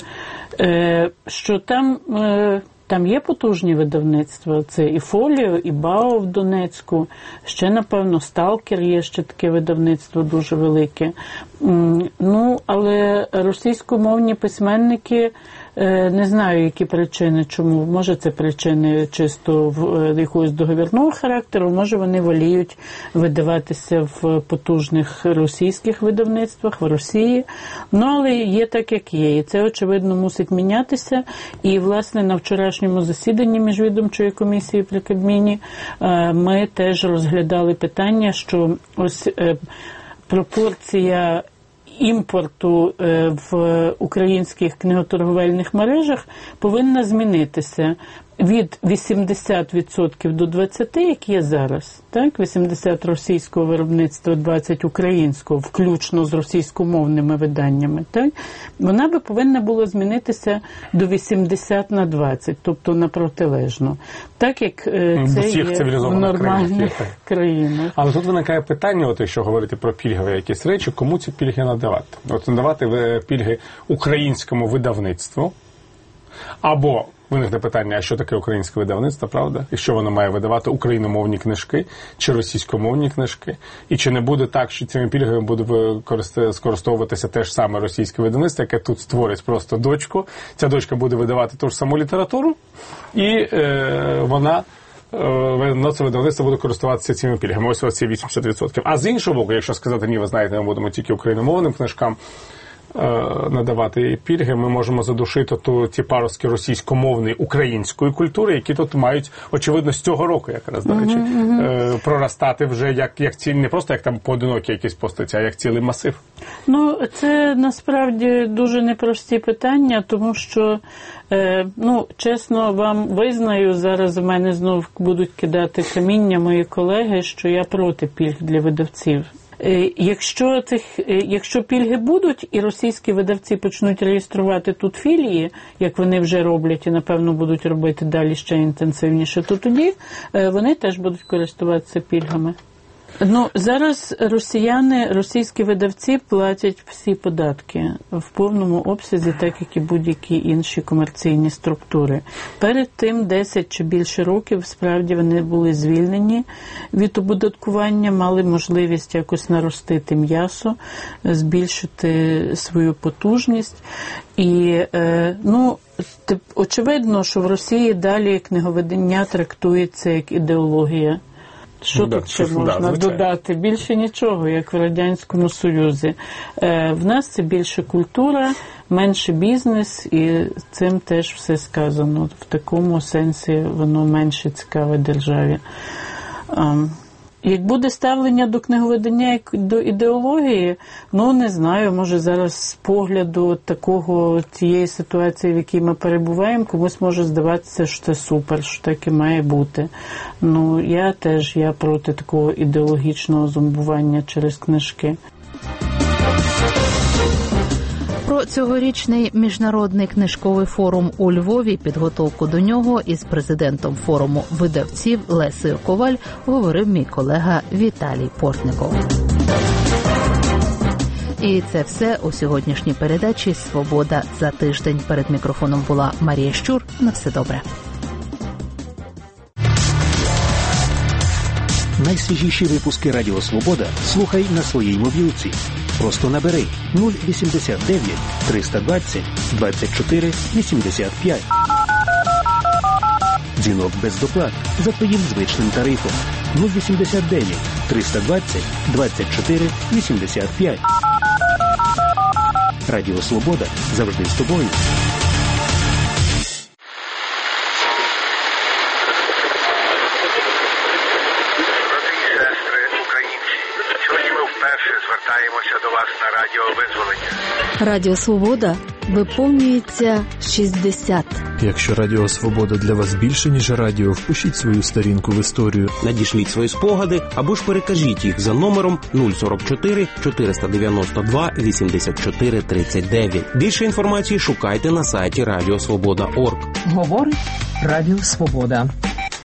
Що там є потужні видавництва, це і Фоліо, і БАО в Донецьку, ще, напевно, Сталкер є ще таке видавництво дуже велике. Ну, але російськомовні письменники, не знаю, які причини, чому. Може, це причини чисто якогось договірного характеру, може, вони воліють видаватися в потужних російських видавництвах в Росії. Ну, але є так, як є. І це, очевидно, мусить мінятися. І, власне, на вчорашньому засіданні Міжвідомчої комісії при Кабміні ми теж розглядали питання, що ось пропорція імпорту в українських книготорговельних мережах повинна змінитися від 80% до 20%, як є зараз. Так? 80 російського виробництва, 20 українського, включно з російськомовними виданнями. Так? Вона би повинна була змінитися до 80/20, тобто на протилежно. Так, як це є в нормальних країнах. Але тут виникає питання, от якщо говорити про пільгові якісь речі, кому ці пільги надавати? От надавати пільги українському видавництву, або виникне питання, а що таке українське видавництво, правда? І що воно має видавати, україномовні книжки чи російськомовні книжки? І чи не буде так, що цими пільгами буде скористовуватися те ж саме російське видавництво, яке тут створить просто дочку, ця дочка буде видавати ту ж саму літературу, і вона це видавництво буде користуватися цими пільгами. Ось ці 80%. А з іншого боку, якщо сказати, ні, ви знаєте, ми будемо тільки україномовним книжкам надавати пільги, ми можемо задушити ті паростки російськомовної української культури, які тут мають, очевидно, з цього року, якраз, до речі, проростати вже як ціль, не просто як там поодинокі якісь постаті, а як цілий масив. Ну, це насправді дуже непрості питання, тому що, чесно вам визнаю, зараз в мене знов будуть кидати каміння мої колеги, що я проти пільг для видавців. Якщо пільги будуть і російські видавці почнуть реєструвати тут філії, як вони вже роблять і, напевно, будуть робити далі ще інтенсивніше, то тоді вони теж будуть користуватися пільгами. Зараз російські видавці платять всі податки в повному обсязі, так як і будь-які інші комерційні структури. Перед тим 10 чи більше років справді вони були звільнені від оподаткування, мали можливість якось наростити м'ясо, збільшити свою потужність. І, очевидно, що в Росії далі книговидання трактується як ідеологія. Що тут ще можна додати? Більше нічого, як в Радянському Союзі. В нас це більше культура, менше бізнес, і цим теж все сказано. В такому сенсі воно менше цікаве державі. Як буде ставлення до книговидання як до ідеології, ну, не знаю, може зараз з погляду тієї ситуації, в якій ми перебуваємо, комусь може здаватися, що це супер, що так і має бути. Ну, я проти такого ідеологічного зомбування через книжки. Про цьогорічний міжнародний книжковий форум у Львові, підготовку до нього із президентом форуму видавців Лесею Коваль говорив мій колега Віталій Портников. І це все у сьогоднішній передачі «Свобода за тиждень». Перед мікрофоном була Марія Щур. На все добре. Найсвіжіші випуски Радіо Свобода слухай на своїй мобілці. Просто набери 089 320 24 85. Дзвінок без доплат за твоїм звичним тарифом. 089 320 24 85. Радіо Свобода завжди з тобою. Звертаємося до вас на Радіо Визволення. Радіо Свобода виповнюється 60. Якщо Радіо Свобода для вас більше, ніж радіо, впишіть свою сторінку в історію. Надішліть свої спогади або ж перекажіть їх за номером 044 492 84 39. Більше інформації шукайте на сайті radiosvoboda.org. Говорить Радіо Свобода.